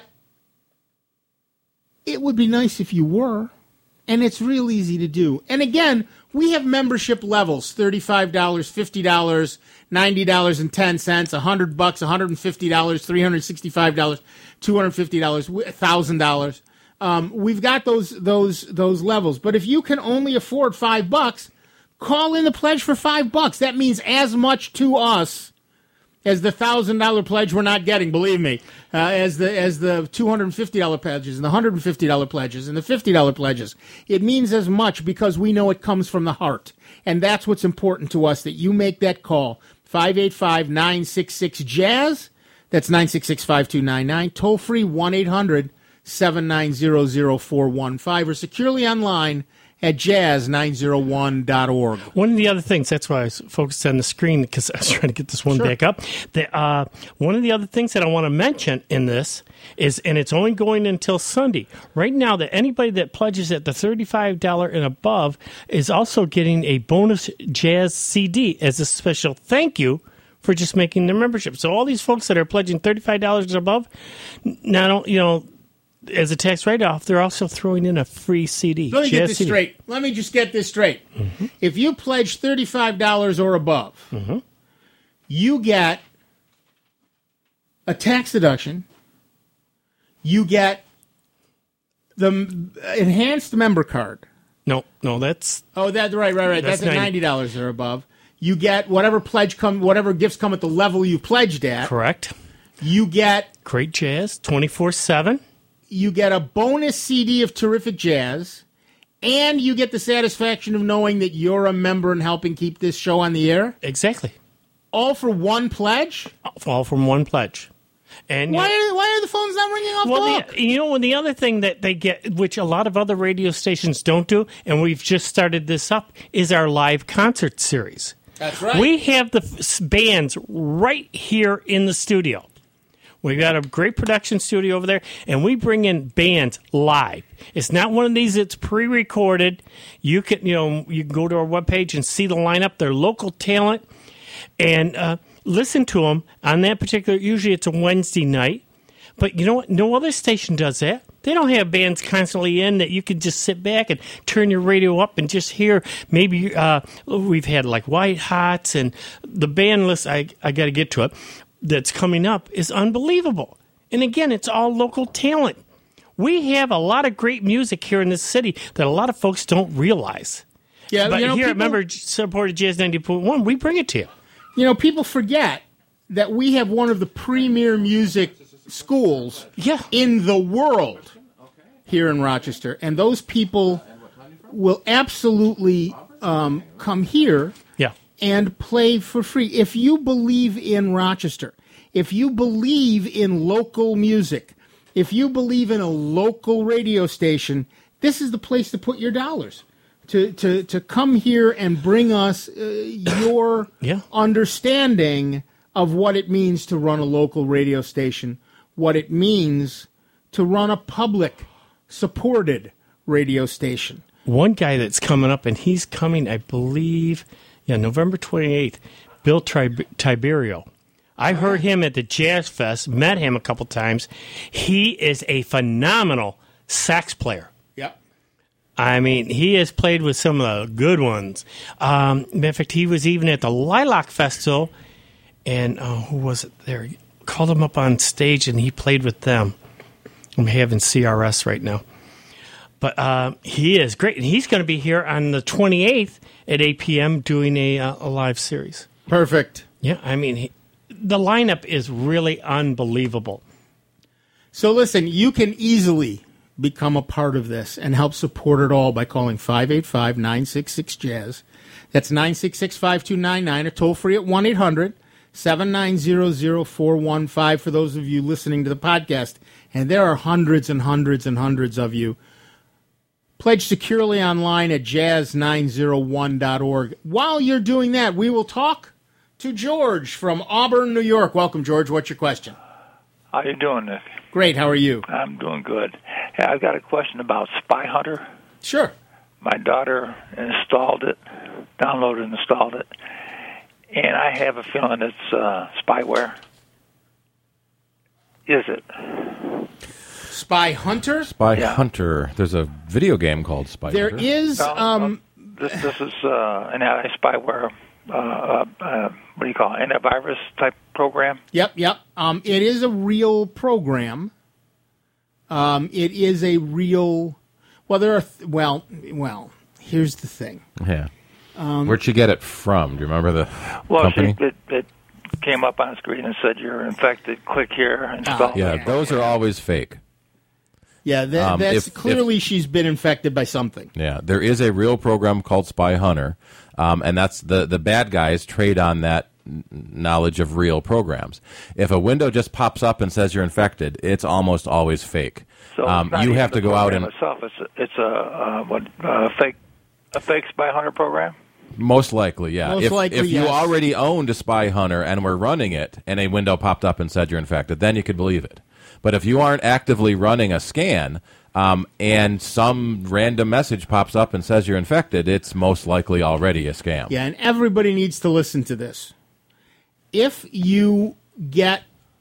it would be nice if you were, and it's real easy to do. And again, we have membership levels, thirty-five dollars, fifty dollars, ninety dollars and ten cents, one hundred bucks, one hundred fifty dollars, three hundred sixty-five dollars, two hundred fifty dollars, one thousand dollars. Um, we've got those those those levels. But if you can only afford five bucks, call in the pledge for five bucks. That means as much to us as the thousand dollar pledge we're not getting. Believe me, uh, as the as the two hundred and fifty dollar pledges and the one hundred and fifty dollar pledges and the fifty dollar pledges. It means as much because we know it comes from the heart, and that's what's important to us. That you make that call. Five eight five nine six six jazz. That's nine six six five two nine nine. Toll free one eight hundred. seven nine zero, zero four one five or securely online at jazz nine oh one dot org. One of the other things, that's why I was focused on the screen, because I was trying to get this one Sure. back up. The, uh, one of the other things that I want to mention in this is, and it's only going until Sunday, right now, that anybody that pledges at the thirty-five dollars and above is also getting a bonus jazz C D as a special thank you for just making their membership. So all these folks that are pledging thirty-five dollars and above, not, you know, as a tax write-off, they're also throwing in a free C D. Let me jazz get this C D. straight. Let me just get this straight. Mm-hmm. If you pledge thirty-five dollars or above, mm-hmm. you get a tax deduction. You get the enhanced member card. No, no, that's... Oh, that's right, right, right. That's That's, at ninety dollars or above. You get whatever pledge come, whatever gifts come at the level you pledged at. Correct. You get great jazz, twenty-four seven. You get a bonus C D of terrific jazz, and you get the satisfaction of knowing that you're a member and helping keep this show on the air. Exactly. All for one pledge? All from one pledge. And why you know, are, why are the phones not ringing off well, the hook? The, you know, and the other thing that they get, which a lot of other radio stations don't do, and we've just started this up, is our live concert series. That's right. We have the f- bands right here in the studio. We've got a great production studio over there, and we bring in bands live. It's not one of these that's pre-recorded. You can, you know, you can go to our webpage and see the lineup. They're local talent, and uh, listen to them on that particular. Usually, it's a Wednesday night, but you know what? No other station does that. They don't have bands constantly in that you can just sit back and turn your radio up and just hear. Maybe uh, we've had like White Hots, and the band list. I I got to get to it. That's coming up is unbelievable. And again, it's all local talent. We have a lot of great music here in this city that a lot of folks don't realize. Yeah, but you know, here people, at Member Supported Jazz ninety point one, we bring it to you. You know, people forget that we have one of the premier music schools yeah. in the world here in Rochester. And those people will absolutely um, come here yeah. and play for free. If you believe in Rochester, if you believe in local music, if you believe in a local radio station, this is the place to put your dollars. To to, to come here and bring us uh, your yeah. understanding of what it means to run a local radio station, what it means to run a public-supported radio station. One guy that's coming up, and he's coming, I believe, yeah, November twenty-eighth, Bill Tri- Tiberio. I heard him at the Jazz Fest, met him a couple times. He is a phenomenal sax player. Yep. I mean, he has played with some of the good ones. Um, in fact, he was even at the Lilac Festival, and uh, who was it there? Called him up on stage, and he played with them. I'm having C R S right now. But uh, he is great, and he's going to be here on the twenty-eighth at eight p.m. doing a, uh, a live series. Perfect. Yeah, I mean, he, the lineup is really unbelievable. So listen, you can easily become a part of this and help support it all by calling five eight five, nine six six, jazz. That's nine six six, five two nine nine, or toll free at one eight hundred, seven nine zero, zero four one five for those of you listening to the podcast. And there are hundreds and hundreds and hundreds of you. Pledge securely online at jazz nine oh one dot org. While you're doing that, we will talk to George from Auburn, New York. Welcome, George. What's your question? How you doing, Nick? Great. How are you? I'm doing good. Hey, I've got a question about Spy Hunter. Sure. My daughter installed it, downloaded and installed it, and I have a feeling it's uh, spyware. Is it? Spy Hunter? Spy Yeah. Hunter. There's a video game called Spy There Hunter. is... No, Um, This, this is uh, an anti-spyware, uh, uh, uh, what do you call it, antivirus type program? Yep, yep. Um, it is a real program. Um, it is a real... Well, there are... Th- well, well, here's the thing. Yeah. Um, Where'd you get it from? Do you remember the Well, company? see, it, it came up on the screen and said, you're infected, click here, install. Yeah, those are always fake. Yeah, that, Um, that's if- clearly she's been infected by something. Yeah, there is a real program called Spy Hunter, um, and that's the, the bad guys trade on that n- knowledge of real programs. If a window just pops up and says you're infected, it's almost always fake. So um, it's not you even have to the go out program and itself. It's a, it's a uh, what uh, fake a fake Spy Hunter program? Most likely, yeah. Most if likely, if you yes. already owned a Spy Hunter and were running it, and a window popped up and said you're infected, then you could believe it. But if you aren't actively running a scan, um, and some random message pops up and says you're infected, it's most likely already a scam. Yeah, and everybody needs to listen to this. If you get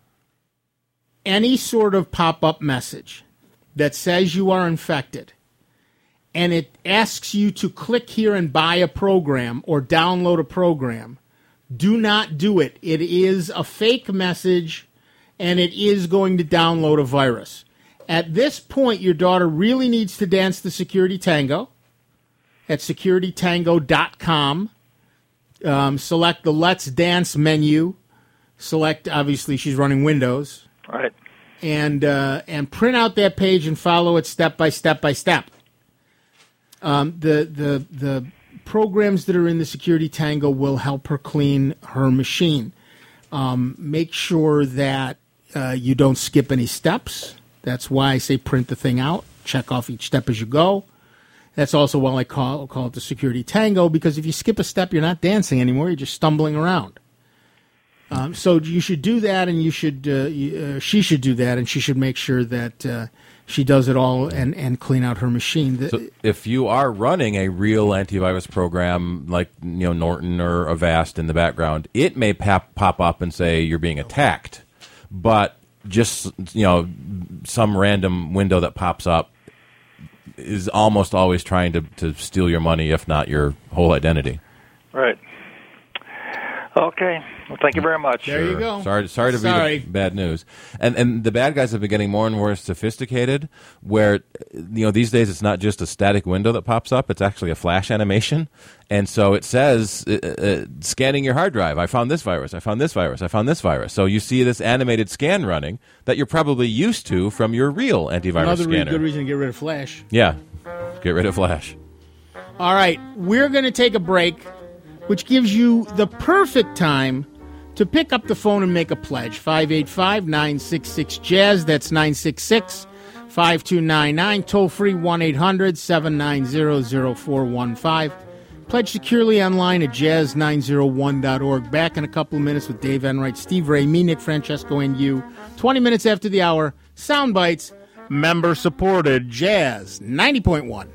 any sort of pop-up message that says you are infected, and it asks you to click here and buy a program or download a program, do not do it. It is a fake message, and it is going to download a virus. At this point, your daughter really needs to dance the Security Tango at security tango dot com. Um, select the Let's Dance menu. Select, obviously, she's running Windows. Right. And, uh, and print out that page and follow it step by step by step. Um, the, the, the programs that are in the Security Tango will help her clean her machine. Um, make sure that uh, you don't skip any steps. That's why I say print the thing out. Check off each step as you go. That's also why I call, call it the Security Tango, because if you skip a step, you're not dancing anymore. You're just stumbling around. Um, so you should do that, and you should uh, you, uh, she should do that, and she should make sure that uh, she does it all and, and clean out her machine. The, So if you are running a real antivirus program like you know Norton or Avast in the background, it may pop, pop up and say you're being attacked, but just you know some random window that pops up is almost always trying to, to steal your money, if not your whole identity. Right. Okay. Well, thank you very much. There you go. Sorry, sorry to Sorry. be the bad news. And and the bad guys have been getting more and more sophisticated. Where you know these days it's not just a static window that pops up; it's actually a flash animation. And so it says, uh, uh, scanning your hard drive. I found this virus. I found this virus. I found this virus. So you see this animated scan running that you're probably used to from your real antivirus Another re- scanner. good reason to get rid of Flash. Yeah, get rid of Flash. All right, we're going to take a break, which gives you the perfect time to pick up the phone and make a pledge. five eight five, nine six six, jazz. That's nine six six, five two nine nine. Toll free one eight hundred, seven nine zero, zero four one five. Pledge securely online at jazz nine oh one dot org. Back in a couple of minutes with Dave Enright, Steve Ray, me, Nick Francesco, and you. twenty minutes after the hour, Sound Bites, member-supported Jazz ninety point one.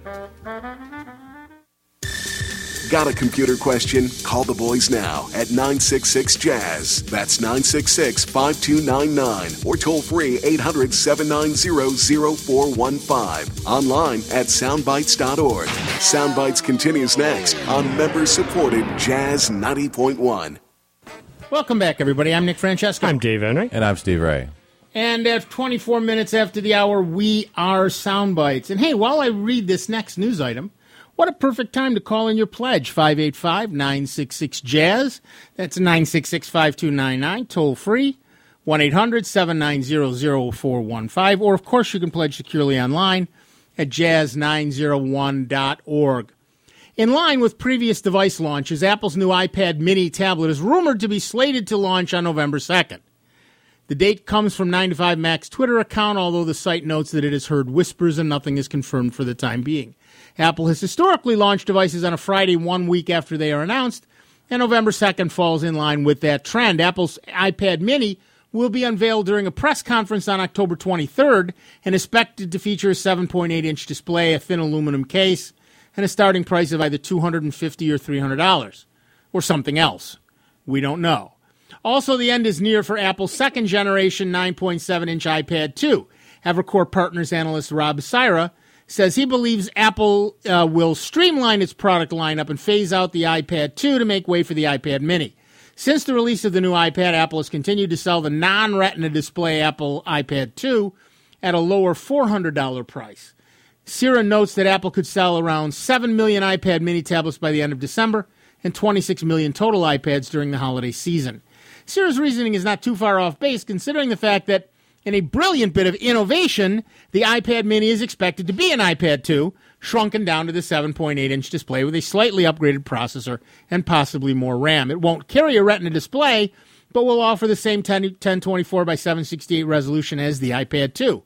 Got a computer question? Call the boys now at nine six six, jazz. That's nine six six, five two nine nine. Or toll free eight hundred, seven nine zero, zero four one five. Online at soundbites dot org. Soundbites continues next on member-supported Jazz ninety point one. Welcome back, everybody. I'm Nick Francesco. I'm Dave Enright. And I'm Steve Ray. And at twenty-four minutes after the hour, we are Soundbites. And hey, while I read this next news item, what a perfect time to call in your pledge. five eight five, nine six six, jazz. That's nine six six, five two nine nine. Toll free, one eight hundred, seven nine zero, zero four one five. Or, of course, you can pledge securely online at jazz nine oh one dot org. In line with previous device launches, Apple's new iPad mini tablet is rumored to be slated to launch on November second. The date comes from nine to five Mac's Twitter account, although the site notes that it has heard whispers and nothing is confirmed for the time being. Apple has historically launched devices on a Friday one week after they are announced, and November second falls in line with that trend. Apple's iPad mini will be unveiled during a press conference on October twenty-third and is expected to feature a seven point eight inch display, a thin aluminum case, and a starting price of either two hundred fifty dollars or three hundred dollars, or something else. We don't know. Also, the end is near for Apple's second-generation nine point seven inch iPad two. Evercore Partners analyst Rob Syra says he believes Apple uh, will streamline its product lineup and phase out the iPad two to make way for the iPad mini. Since the release of the new iPad, Apple has continued to sell the non-Retina display Apple iPad two at a lower four hundred dollars price. Syra notes that Apple could sell around seven million iPad mini tablets by the end of December and twenty-six million total iPads during the holiday season. Syra's reasoning is not too far off base, considering the fact that in a brilliant bit of innovation, the iPad mini is expected to be an iPad two, shrunken down to the seven point eight inch display with a slightly upgraded processor and possibly more RAM. It won't carry a Retina display, but will offer the same ten twenty-four by seven sixty-eight resolution as the iPad two.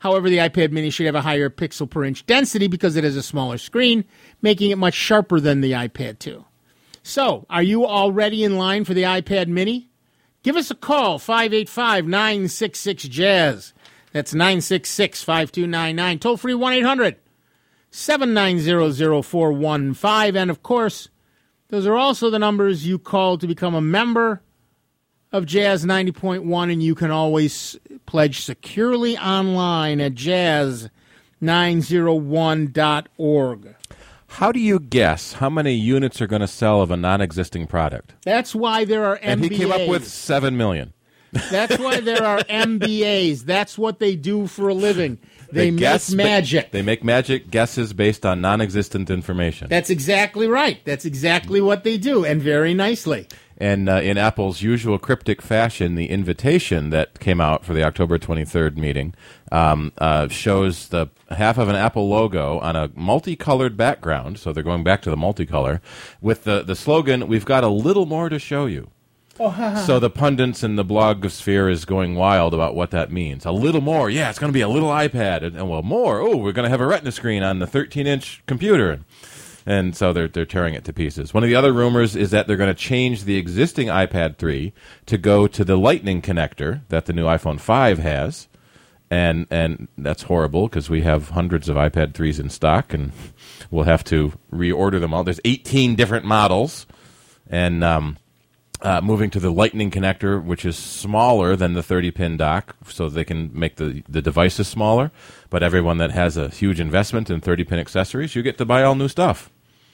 However, the iPad mini should have a higher pixel per inch density because it has a smaller screen, making it much sharper than the iPad two. So, are you already in line for the iPad mini? Give us a call, five eight five, nine six six, jazz. That's nine six six, five two nine nine. Toll free one eight hundred, seven nine zero, zero four one five. And, of course, those are also the numbers you call to become a member of Jazz ninety point one, and you can always pledge securely online at jazz nine oh one dot org. How do you guess how many units are going to sell of a non-existing product? That's why there are M B As. And he came up with seven million. That's why there are M B As. That's what they do for a living. They, they make guess, magic. They make magic guesses based on non-existent information. That's exactly right. That's exactly what they do, and very nicely. And uh, in Apple's usual cryptic fashion, the invitation that came out for the October twenty-third meeting um, uh, shows the half of an Apple logo on a multicolored background, so they're going back to the multicolor, with the, the slogan, "We've got a little more to show you." Oh, so the pundits and the blogosphere is going wild about what that means. A little more, yeah, it's going to be a little iPad. And, and well, more, oh, we're going to have a Retina screen on the thirteen-inch computer. And so they're they're tearing it to pieces. One of the other rumors is that they're going to change the existing iPad three to go to the Lightning connector that the new iPhone five has. And and that's horrible because we have hundreds of iPad threes in stock, and we'll have to reorder them all. There's eighteen different models. And um, uh, moving to the Lightning connector, which is smaller than the thirty-pin dock, so they can make the, the devices smaller. But everyone that has a huge investment in thirty-pin accessories, you get to buy all new stuff.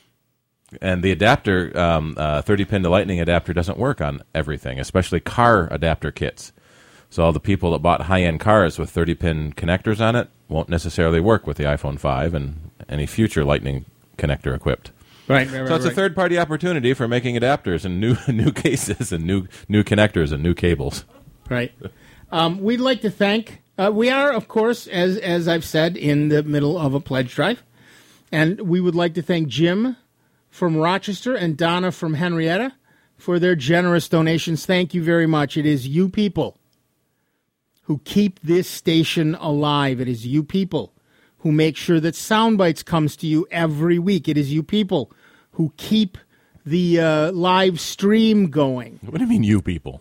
And the adapter, um, uh, thirty-pin to Lightning adapter doesn't work on everything, especially car adapter kits. So all the people that bought high-end cars with thirty-pin connectors on it won't necessarily work with the iPhone five and any future Lightning connector equipped. Right, right, right. So it's right. a third-party opportunity for making adapters and new new cases and new new connectors and new cables. Right. Um, we'd like to thank. Uh, we are, of course, as as I've said, in the middle of a pledge drive, and we would like to thank Jim from Rochester and Donna from Henrietta for their generous donations. Thank you very much. It is you people who keep this station alive. It is you people who make sure that Soundbites comes to you every week. It is you people who keep the uh, live stream going. What do you mean, you people?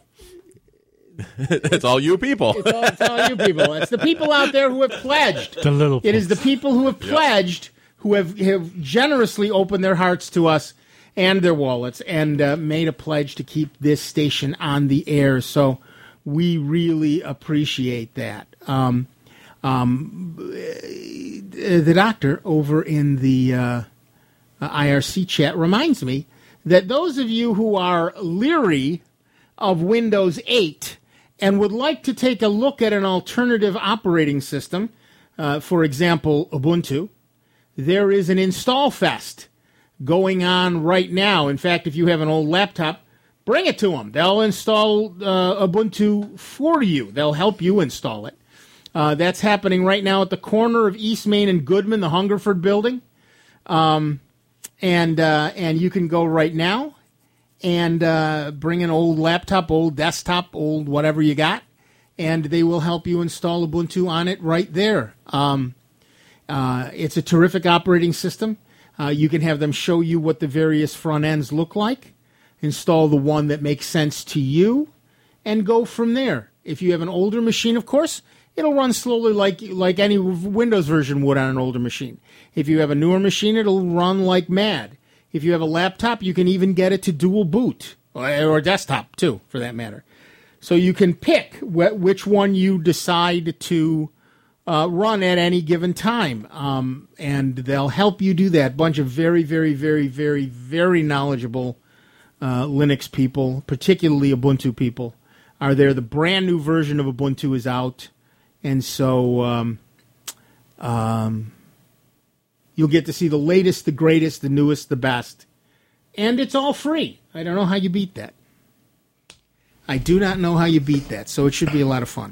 It's all you people. It's all, it's all you people. It's the people out there who have pledged. The little It is the people who have pledged, yep. who have, have generously opened their hearts to us and their wallets and uh, made a pledge to keep this station on the air. So we really appreciate that. Um, um, the doctor over in the uh, I R C chat reminds me that those of you who are leery of Windows eight and would like to take a look at an alternative operating system, uh, for example, Ubuntu, there is an install fest going on right now. In fact, if you have an old laptop, bring it to them. They'll install uh, Ubuntu for you. They'll help you install it. Uh, that's happening right now at the corner of East Main and Goodman, the Hungerford building. Um, and uh, and you can go right now and uh, bring an old laptop, old desktop, old whatever you got, and they will help you install Ubuntu on it right there. Um, uh, it's a terrific operating system. Uh, you can have them show you what the various front ends look like, install the one that makes sense to you, and go from there. If you have an older machine, of course, it'll run slowly like like any Windows version would on an older machine. If you have a newer machine, it'll run like mad. If you have a laptop, you can even get it to dual boot, or, or desktop, too, for that matter. So you can pick wh- which one you decide to uh, run at any given time, um, and they'll help you do that. Bunch of very, very, very, very, very knowledgeable uh, Linux people, particularly Ubuntu people, are there. The brand new version of Ubuntu is out, and so um, um, you'll get to see the latest, the greatest, the newest, the best. And it's all free. I don't know how you beat that. I do not know how you beat that, so it should be a lot of fun.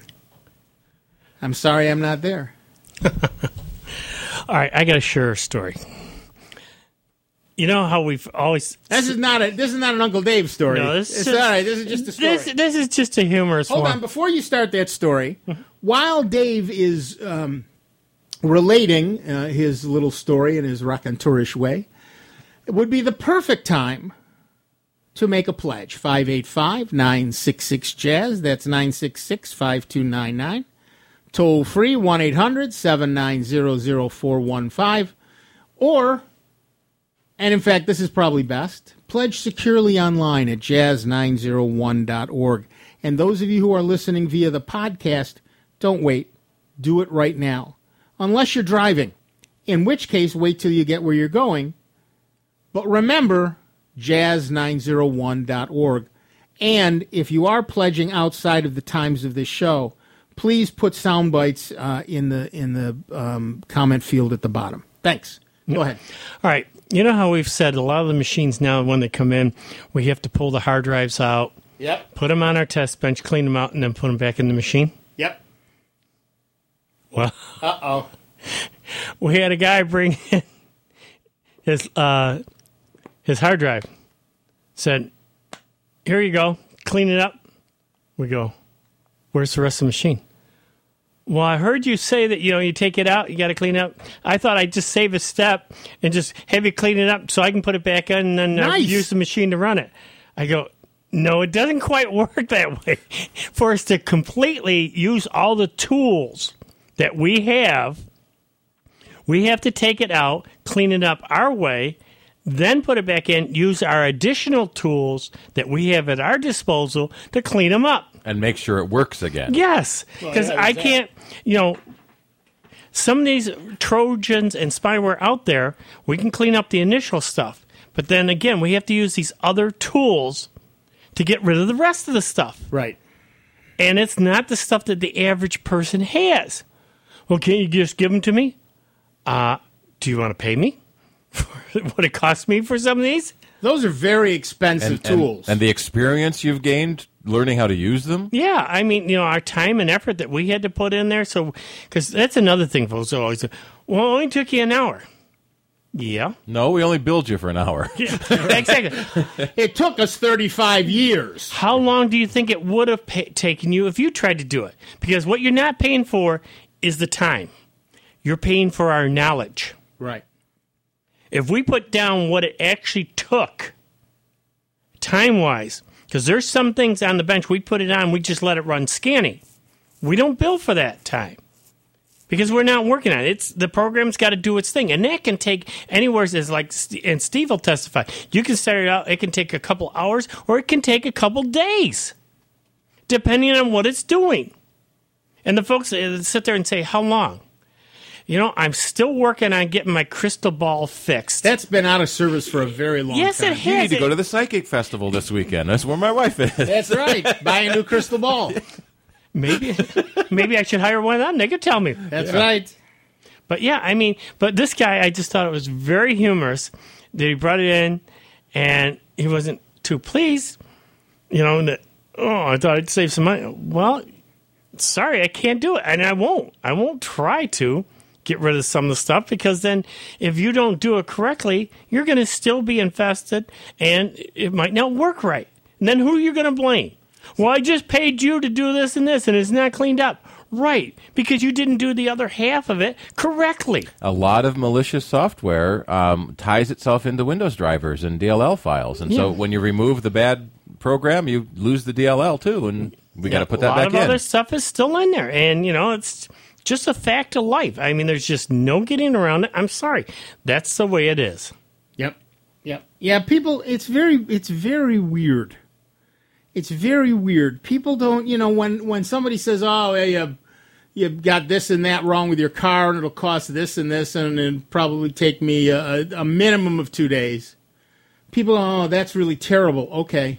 I'm sorry I'm not there. All right, I got to share a story. You know how we've always. This is not a. This is not an Uncle Dave story. No, this it's is just, all right. This is just a story. This, this is just a humorous Hold one. on, before you start that story, while Dave is um, relating uh, his little story in his raconteurish way, it would be the perfect time to make a pledge. five eight five, nine six six, jazz. That's nine six six, five two nine nine. Toll free, one eight hundred, seven nine zero, zero four one five. Or, and in fact, this is probably best, pledge securely online at jazz nine oh one dot org. And those of you who are listening via the podcast, don't wait. Do it right now. Unless you're driving, in which case, wait till you get where you're going. But remember, jazz nine oh one dot org. And if you are pledging outside of the times of this show, please put sound bites uh, in the in the um, comment field at the bottom. Thanks. Go ahead. All right. You know how we've said a lot of the machines now, when they come in, we have to pull the hard drives out, Yep. put them on our test bench, clean them out, and then put them back in the machine? Yep. Well, Uh-oh. we had a guy bring in his, uh, his hard drive. Said, here you go. Clean it up. We go, where's the rest of the machine? Well, I heard you say that, you know, you take it out, you got to clean it up. I thought I'd just save a step and just have you clean it up so I can put it back in and then uh, Nice. use the machine to run it. I go, no, it doesn't quite work that way. For us to completely use all the tools that we have, we have to take it out, clean it up our way, then put it back in, use our additional tools that we have at our disposal to clean them up. And make sure it works again. Yes, because Well, yeah, I exactly. can't, you know, some of these Trojans and spyware out there, we can clean up the initial stuff. But then again, we have to use these other tools to get rid of the rest of the stuff. Right. And it's not the stuff that the average person has. Well, can't you just give them to me? Uh, do you want to pay me for what it costs me for some of these? Those are very expensive And, and, tools. and the experience you've gained learning how to use them. Yeah, I mean, you know, our time and effort that we had to put in there. So, because that's another thing, folks always say, well, it only took you an hour. Yeah. No, we only billed you for an hour. Yeah, exactly. It took us thirty-five years. How long do you think it would have pa- taken you if you tried to do it? Because what you're not paying for is the time. You're paying for our knowledge. Right. If we put down what it actually took, time-wise, because there's some things on the bench, we put it on, we just let it run scanning. We don't bill for that time because we're not working on it. It's the program's got to do its thing, and that can take anywhere. As like, and Steve will testify. You can start it out. It can take a couple hours, or it can take a couple days, depending on what it's doing. And the folks sit there and say, "How long?" You know, I'm still working on getting my crystal ball fixed. That's been out of service for a very long Yes, time. it You has. need to go to the Psychic Festival this weekend. That's where my wife is. That's right. Buy a new crystal ball. Maybe, maybe I should hire one of them. They could tell me. That's right. But yeah, I mean, but this guy, I just thought it was very humorous that he brought it in, and he wasn't too pleased. You know, that oh, I thought I'd save some money. Well, sorry, I can't do it, and I won't. I won't try to get rid of some of the stuff because then, if you don't do it correctly, you're going to still be infested, and it might not work right. And then who are you going to blame? Well, I just paid you to do this and this, and it's not cleaned up. Right, because you didn't do the other half of it correctly. A lot of malicious software um, ties itself into Windows drivers and D L L files, and so Yeah. when you remove the bad program, you lose the D L L too, and we got to put that a lot back of in. other stuff is still in there, and you know it's just a fact of life. I mean, there's just no getting around it. I'm sorry, that's the way it is. Yep. Yep. Yeah, people, it's very, it's very weird. It's very weird. People don't, you know, when, when somebody says, oh, hey, you, you've got this and that wrong with your car, and it'll cost this and this, and it'll probably take me a, a minimum of two days. People, oh, that's really terrible. Okay.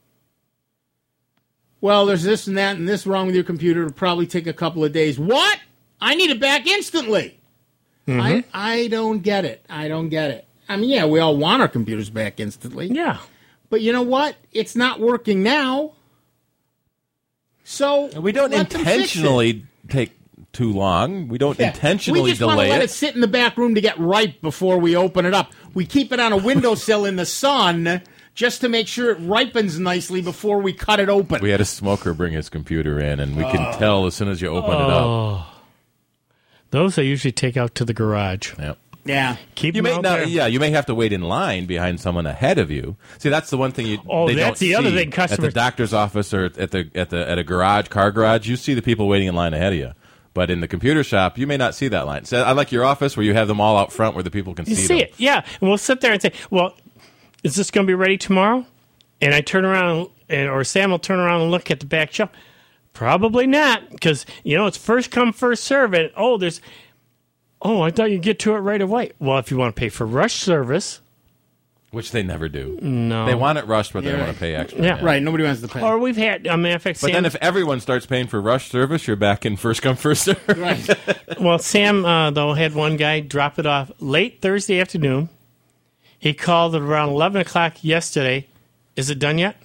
Well, there's this and that and this wrong with your computer. It'll probably take a couple of days. What? I need it back instantly. Mm-hmm. I I don't get it. I don't get it. I mean, yeah, we all want our computers back instantly. Yeah. But you know what? It's not working now. So And we don't let them fix intentionally take too long. We don't Yeah. intentionally we just want to delay let it. it sit in the back room to get ripe before we open it up. We keep it on a windowsill in the sun just to make sure it ripens nicely before we cut it open. We had a smoker bring his computer in, and we can tell as soon as you open it Oh. up. Those I usually take out to the garage. Yep. Yeah. Keep You them may out not, there. yeah, you may have to wait in line behind someone ahead of you. See, that's the one thing you. Oh, they that's don't the other see. thing At customers- the doctor's office or at the at the at a garage, car garage, you see the people waiting in line ahead of you. But in the computer shop, you may not see that line. So I like your office where you have them all out front where the people can You see, see them. it, yeah. And we'll sit there and say, well, is this going to be ready tomorrow? And I turn around, and, or Sam will turn around and look at the back shelf. Probably not, because, you know, it's first come, first serve. And, oh, there's, oh, I thought you'd get to it right away. Well, if you want to pay for rush service. Which they never do. No. They want it rushed, but they Yeah, want right. to pay extra. Yeah. Right, nobody wants to pay. Or we've had, I mean, in fact, But Sam, then if everyone starts paying for rush service, you're back in first come, first serve. Right. well, Sam, uh, though, had one guy drop it off late Thursday afternoon. He called at around eleven o'clock yesterday. Is it done yet?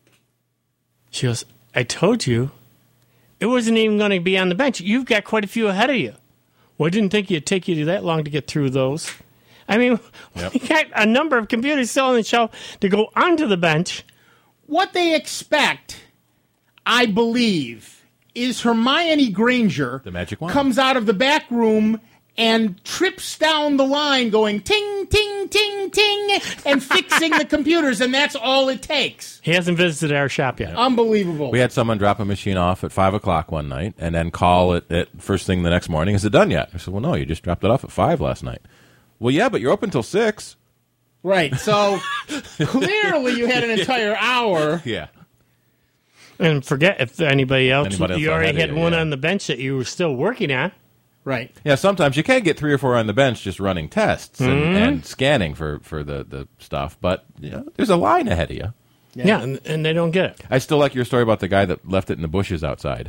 She goes, I told you. It wasn't even going to be on the bench. You've got quite a few ahead of you. Well, I didn't think it'd take you that long to get through those. I mean, Yep. we got a number of computers still on the shelf to go onto the bench. What they expect, I believe, is Hermione Granger The magic wand. comes out of the back room and trips down the line going ting, ting, ting, ting, and fixing the computers, and that's all it takes. He hasn't visited our shop yet. Unbelievable. We had someone drop a machine off at five o'clock one night and then call it at first thing the next morning. Is it done yet? I said, well, no, you just dropped it off at five last night. Well, yeah, but you're open till six. Right, so clearly you had an entire hour. Yeah. And forget if anybody else, Anybody else you already ahead of had you, one yeah. on the bench that you were still working on. Right. Yeah, sometimes you can get three or four on the bench just running tests and, Mm-hmm. and scanning for, for the, the stuff, but you know, there's a line ahead of you. Yeah, and, and they don't get it. I still like your story about the guy that left it in the bushes outside.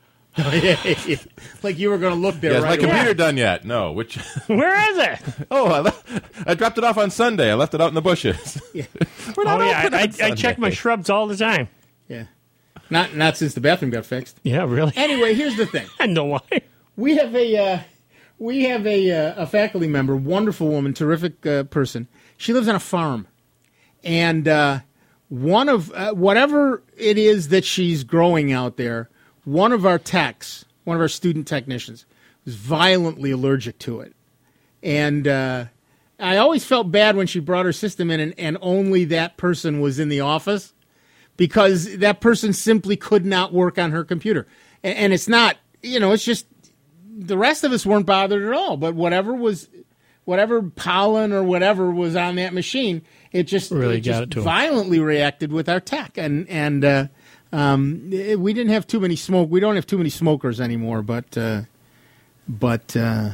Like you were going to look there Yeah, is right my away. computer done yet? No. Which? Where is it? oh, I, left, I dropped it off on Sunday. I left it out in the bushes. Yeah. We're not Oh, yeah, open on I, I, I Sunday. check my shrubs all the time. Yeah. Not not since the bathroom got fixed. Yeah, really? Anyway, here's the thing. I know why. We have a uh, we have a uh, a faculty member, wonderful woman, terrific uh, person. She lives on a farm, and uh, one of uh, whatever it is that she's growing out there, one of our techs, one of our student technicians, was violently allergic to it, and uh, I always felt bad when she brought her system in, and, and only that person was in the office, because that person simply could not work on her computer, and, and it's not, you know, it's just. The rest of us weren't bothered at all, but whatever was, whatever pollen or whatever was on that machine, it just Really it got just it to 'em. violently reacted with our tech, and and uh, um, it- we didn't have too many smoke. We don't have too many smokers anymore, but uh, but uh,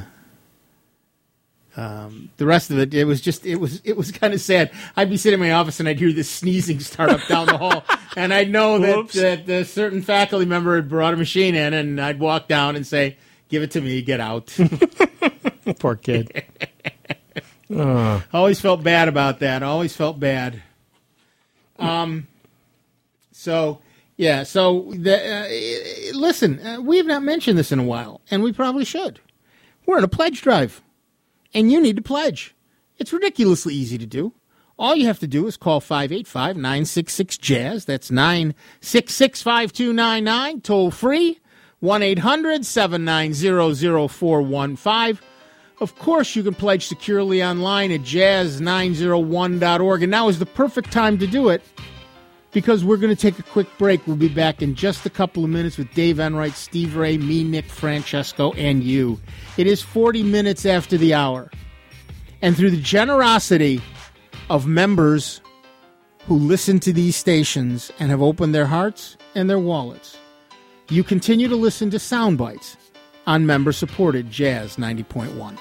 um, the rest of it, it was just it was it was kind of sad. I'd be sitting in my office and I'd hear this sneezing start up down the hall, and I'd know that Whoops. that the certain faculty member had brought a machine in, and I'd walk down and say, give it to me, get out. Poor kid. Always felt bad about that. Always felt bad. Um. So yeah. So the, uh, listen, uh, we have not mentioned this in a while, and we probably should. We're in a pledge drive, and you need to pledge. It's ridiculously easy to do. All you have to do is call five eight five, nine six six, jazz. That's nine six six, five two nine nine, toll free. one eight hundred, seven nine zero, zero four one five. Of course, you can pledge securely online at jazz nine oh one dot org. And now is the perfect time to do it, because we're going to take a quick break. We'll be back in just a couple of minutes with Dave Enright, Steve Ray, me, Nick Francesco, and you. It is forty minutes after the hour. And through the generosity of members who listen to these stations and have opened their hearts and their wallets, you continue to listen to Sound Bites on member-supported Jazz ninety point one.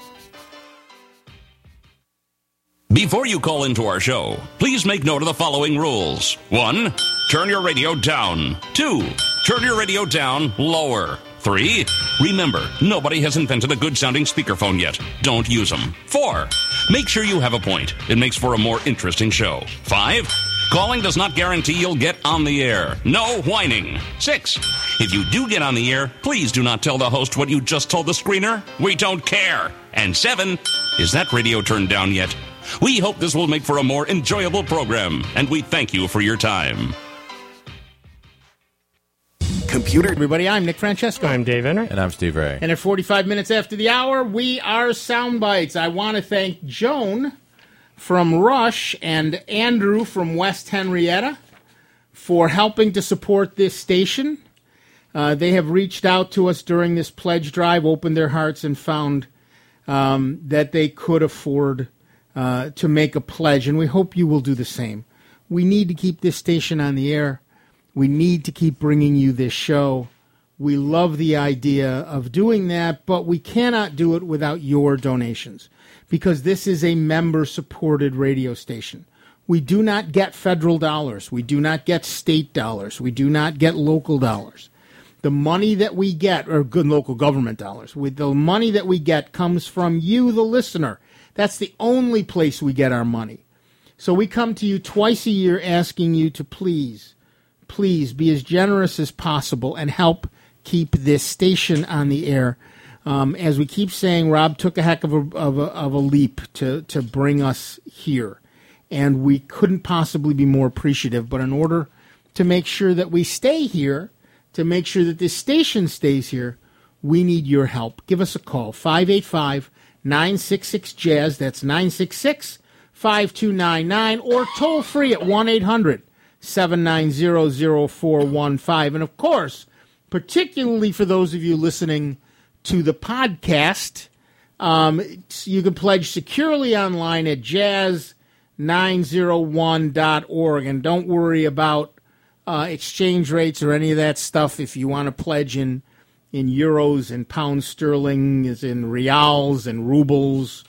Before you call into our show, please make note of the following rules. One, turn your radio down. Two, turn your radio down lower. Three, remember, nobody has invented a good-sounding speakerphone yet. Don't use them. Four, make sure you have a point. It makes for a more interesting show. Five, Calling does not guarantee you'll get on the air. No whining. Six, if you do get on the air, please do not tell the host what you just told the screener. We don't care. And seven, is that radio turned down yet? We hope this will make for a more enjoyable program, and we thank you for your time. Computer. Everybody, I'm Nick Francesco. I'm Dave Enright. And I'm Steve Ray. And at forty-five minutes after the hour, we are Soundbites. I want to thank Joan from Rush and Andrew from West Henrietta for helping to support this station. Uh, they have reached out to us during this pledge drive, opened their hearts, and found um, that they could afford uh, to make a pledge, and we hope you will do the same. We need to keep this station on the air. We need to keep bringing you this show. We love the idea of doing that, but we cannot do it without your donations because this is a member-supported radio station. We do not get federal dollars. We do not get state dollars. We do not get local dollars. The money that we get, or good local government dollars, with the money that we get comes from you, the listener. That's the only place we get our money. So we come to you twice a year asking you to please, please be as generous as possible and help keep this station on the air. Um, as we keep saying, Rob took a heck of a, of a, of a leap to, to bring us here. And we couldn't possibly be more appreciative. But in order to make sure that we stay here, to make sure that this station stays here, we need your help. Give us a call, five eight five, nine six six, jazz. That's nine six six, five two nine nine. Or toll free at one eight hundred, seven nine zero, zero four one five. And, of course, particularly for those of you listening to the podcast, um, you can pledge securely online at jazz nine oh one dot org. And don't worry about uh, exchange rates or any of that stuff. If you want to pledge in, in euros and pounds sterling, as in reals and rubles,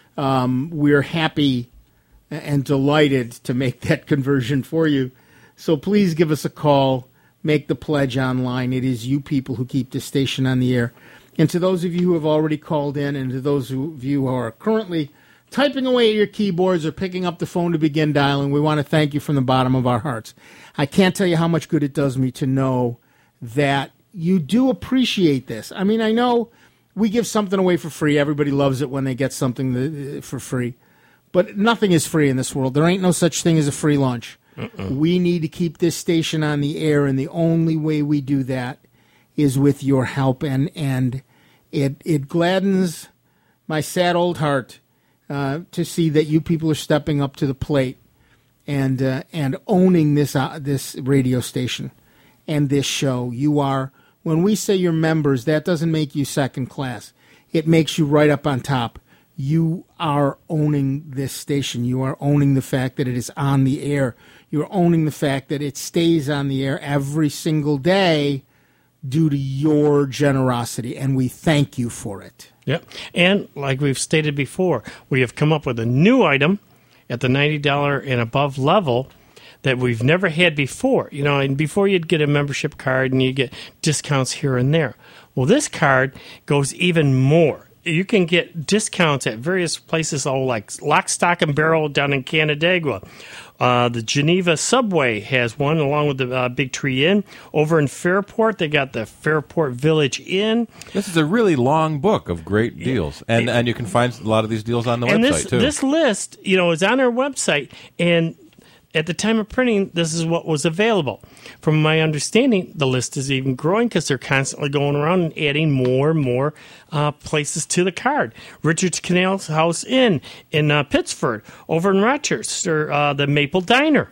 um, we're happy and delighted to make that conversion for you. So please give us a call. Make the pledge online. It is you people who keep this station on the air. And to those of you who have already called in, and to those of you who are currently typing away at your keyboards or picking up the phone to begin dialing, we want to thank you from the bottom of our hearts. I can't tell you how much good it does me to know that you do appreciate this. I mean, I know we give something away for free. Everybody loves it when they get something for free. But nothing is free in this world. There ain't no such thing as a free lunch. Uh-uh. We need to keep this station on the air, and the only way we do that is with your help. And and it it gladdens my sad old heart uh, to see that you people are stepping up to the plate and uh, and owning this uh, this radio station and this show. You are, when we say you're members, that doesn't make you second class. It makes you right up on top. You are owning this station. You are owning the fact that it is on the air. You're owning the fact that it stays on the air every single day due to your generosity, and we thank you for it. Yep. And like we've stated before, we have come up with a new item at the ninety dollars and above level that we've never had before. You know, and before you'd get a membership card and you get discounts here and there. Well, this card goes even more. You can get discounts at various places, all like Lock, Stock, and Barrel down in Canandaigua. Uh, the Geneva Subway has one, along with the uh, Big Tree Inn. Over in Fairport, they got the Fairport Village Inn. This is a really long book of great deals, and and you can find a lot of these deals on the and website this, too. This list, you know, is on our website, and at the time of printing, this is what was available. From my understanding, the list is even growing because they're constantly going around and adding more and more uh, places to the card. Richard's Canal House Inn in uh, Pittsford, over in Rochester, uh, the Maple Diner.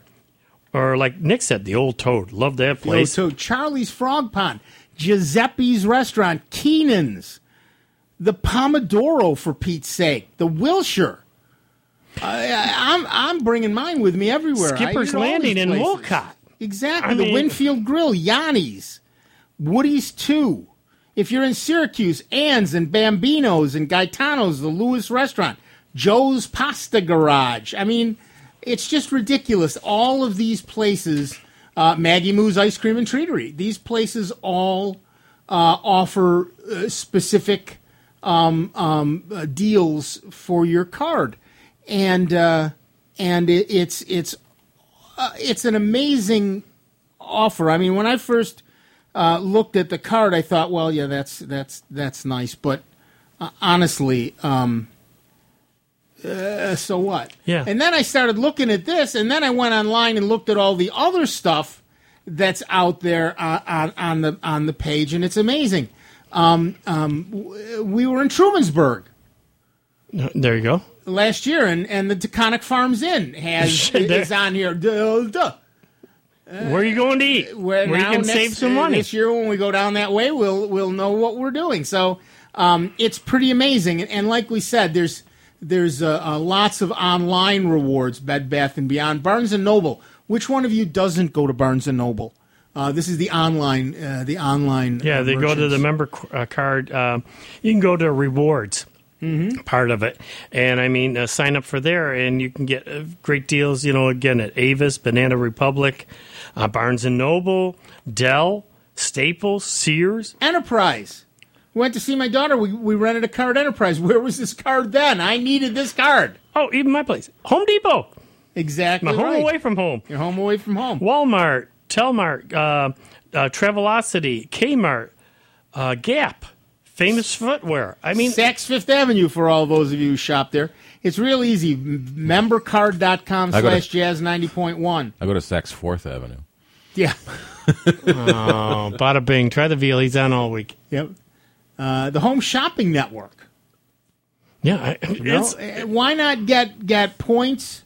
Or like Nick said, the Old Toad. Love that place. The Old Toad. Charlie's Frog Pond, Giuseppe's Restaurant, Keenan's, the Pomodoro, for Pete's sake, the Wilshire. I, I'm I'm bringing mine with me everywhere. Skipper's Landing in Wolcott. Exactly. I the mean, Winfield Grill, Yanni's, Woody's two. If you're in Syracuse, Ann's and Bambino's and Gaetano's, the Lewis Restaurant, Joe's Pasta Garage. I mean, it's just ridiculous. All of these places, uh, Maggie Moo's Ice Cream and Treatery, these places all uh, offer uh, specific um, um, uh, deals for your card. And uh, and it, it's it's uh, it's an amazing offer. I mean, when I first uh, looked at the card, I thought, well, yeah, that's that's that's nice, but uh, honestly, um, uh, so what? Yeah. And then I started looking at this, and then I went online and looked at all the other stuff that's out there uh, on on the on the page, and it's amazing. Um, um, we were in Trumansburg. There you go. Last year, and, and the Taconic Farms Inn has is on here. Duh, duh. Where are you going to eat? Where, Where you can next, save some money. This year, when we go down that way, we'll we'll know what we're doing. So um, it's pretty amazing. And, and like we said, there's there's uh, uh, lots of online rewards. Bed Bath and Beyond, Barnes and Noble. Which one of you doesn't go to Barnes and Noble? Uh, this is the online uh, the online. Yeah, uh, they merchants. go to the member uh, card. Uh, you can go to rewards. Mm-hmm. Part of it, and I mean, uh, sign up for there, and you can get uh, great deals. You know, again at Avis, Banana Republic, uh, Barnes and Noble, Dell, Staples, Sears, Enterprise. We went to see my daughter. We we rented a car at Enterprise. Where was this card then? I needed this card. Oh, even my place, Home Depot. Exactly. My home right. away from home. You're home away from home. Walmart, Telmart, uh, uh, Travelocity, Kmart, uh, Gap. Famous Footwear. I mean, Saks Fifth Avenue for all those of you who shop there. It's real easy. Membercard.com slash jazz ninety point one. I go to Saks Fourth Avenue. Yeah. Oh, bada bing. Try the veal. He's on all week. Yep. Uh, the Home Shopping Network. Yeah. I, it's, know, why not get get points?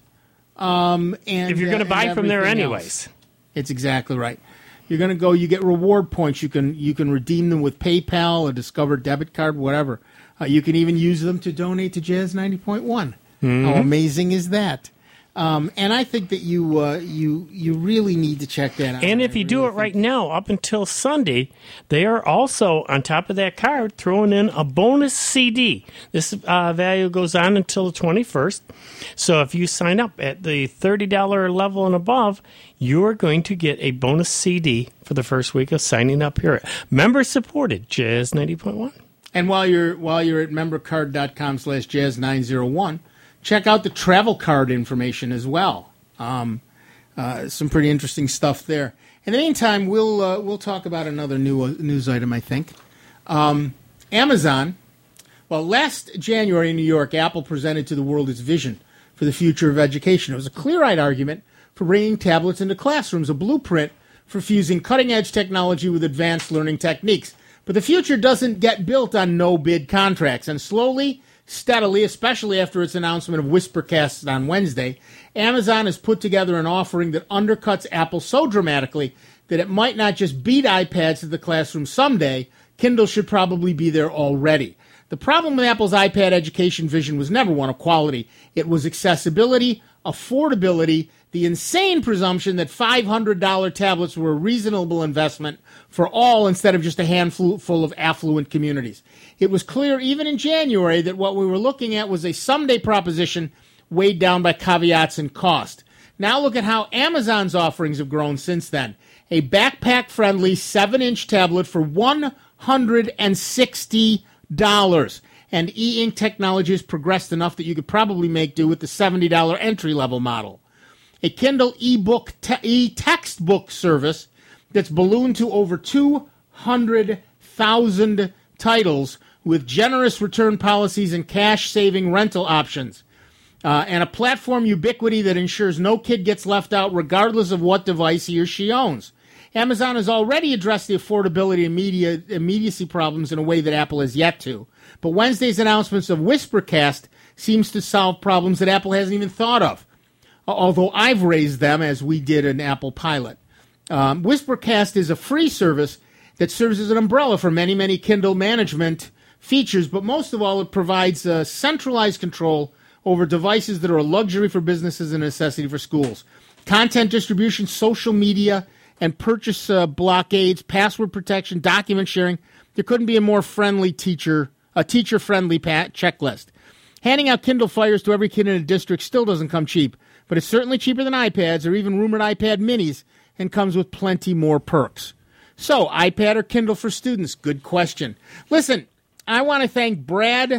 Um, and if you're going to uh, buy from there anyways. Else. It's exactly right. You're going to go, you get reward points. You can you can redeem them with PayPal, a Discover debit card, whatever. Uh, you can even use them to donate to Jazz ninety point one. Mm-hmm. How amazing is that? Um, and I think that you uh, you you really need to check that out. And if you I do really it right now, up until Sunday, they are also, on top of that card, throwing in a bonus C D. This uh, value goes on until the twenty-first. So if you sign up at the thirty dollars level and above, you're going to get a bonus C D for the first week of signing up here. Member supported, Jazz ninety point one. And while you're while you're at membercard.com slash jazz nine oh one, check out the travel card information as well. Um, uh, some pretty interesting stuff there. In the meantime, we'll uh, we'll talk about another new uh, news item, I think. Um, Amazon. Well, last January in New York, Apple presented to the world its vision for the future of education. It was a clear-eyed argument for bringing tablets into classrooms, a blueprint for fusing cutting-edge technology with advanced learning techniques. But the future doesn't get built on no-bid contracts, and slowly, steadily, especially after its announcement of Whispercast on Wednesday, Amazon has put together an offering that undercuts Apple so dramatically that it might not just beat iPads to the classroom someday, Kindle should probably be there already. The problem with Apple's iPad education vision was never one of quality. It was accessibility, affordability, the insane presumption that five hundred dollars tablets were a reasonable investment for all instead of just a handful of affluent communities. It was clear even in January that what we were looking at was a someday proposition weighed down by caveats and cost. Now look at how Amazon's offerings have grown since then. A backpack-friendly seven-inch tablet for one hundred sixty dollars. And e-ink technology has progressed enough that you could probably make do with the seventy dollars entry-level model. A Kindle e-book te- e-textbook service that's ballooned to over two hundred thousand titles with generous return policies and cash-saving rental options. Uh, and a platform ubiquity that ensures no kid gets left out regardless of what device he or she owns. Amazon has already addressed the affordability and media, immediacy problems in a way that Apple has yet to. But Wednesday's announcements of Whispercast seems to solve problems that Apple hasn't even thought of, although I've raised them as we did in Apple Pilot. Um, Whispercast is a free service that serves as an umbrella for many, many Kindle management features, but most of all, it provides uh, centralized control over devices that are a luxury for businesses and a necessity for schools. Content distribution, social media, and purchase uh, blockades, password protection, document sharing. There couldn't be a more friendly teacher, a teacher-friendly pat checklist. Handing out Kindle Fires to every kid in a district still doesn't come cheap, but it's certainly cheaper than iPads or even rumored iPad minis and comes with plenty more perks. So, iPad or Kindle for students? Good question. Listen, I want to thank Brad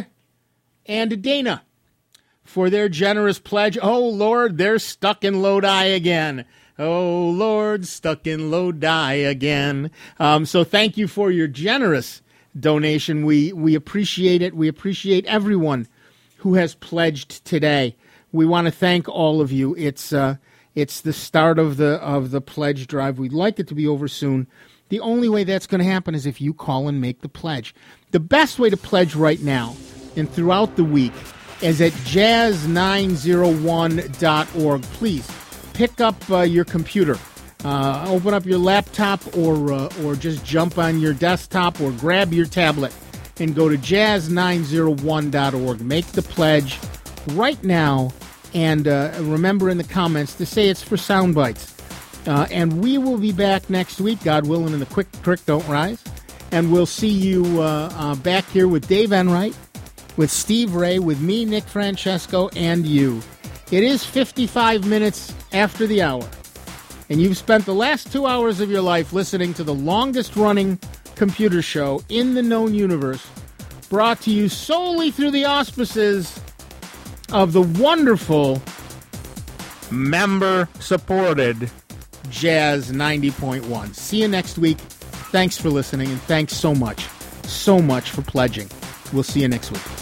and Dana for their generous pledge. Oh, Lord, they're stuck in Lodi again. Oh, Lord, stuck in Lodi again. Um, so thank you for your generous donation. We we appreciate it. We appreciate everyone who has pledged today. We want to thank all of you. It's uh, it's the start of the of the pledge drive. We'd like it to be over soon. The only way that's going to happen is if you call and make the pledge. The best way to pledge right now and throughout the week is at jazz nine oh one dot org. Please pick up uh, your computer, uh, open up your laptop, or uh, or just jump on your desktop or grab your tablet and go to jazz nine oh one dot org. Make the pledge right now, and uh, remember in the comments to say it's for Soundbites. Uh, and we will be back next week, God willing, and the quick crick don't rise. And we'll see you uh, uh, back here with Dave Enright, with Steve Ray, with me, Nick Francesco, and you. It is fifty-five minutes after the hour, and you've spent the last two hours of your life listening to the longest-running computer show in the known universe, brought to you solely through the auspices of the wonderful member-supported Jazz ninety point one. See you next week. Thanks for listening, and thanks so much, so much for pledging. We'll see you next week.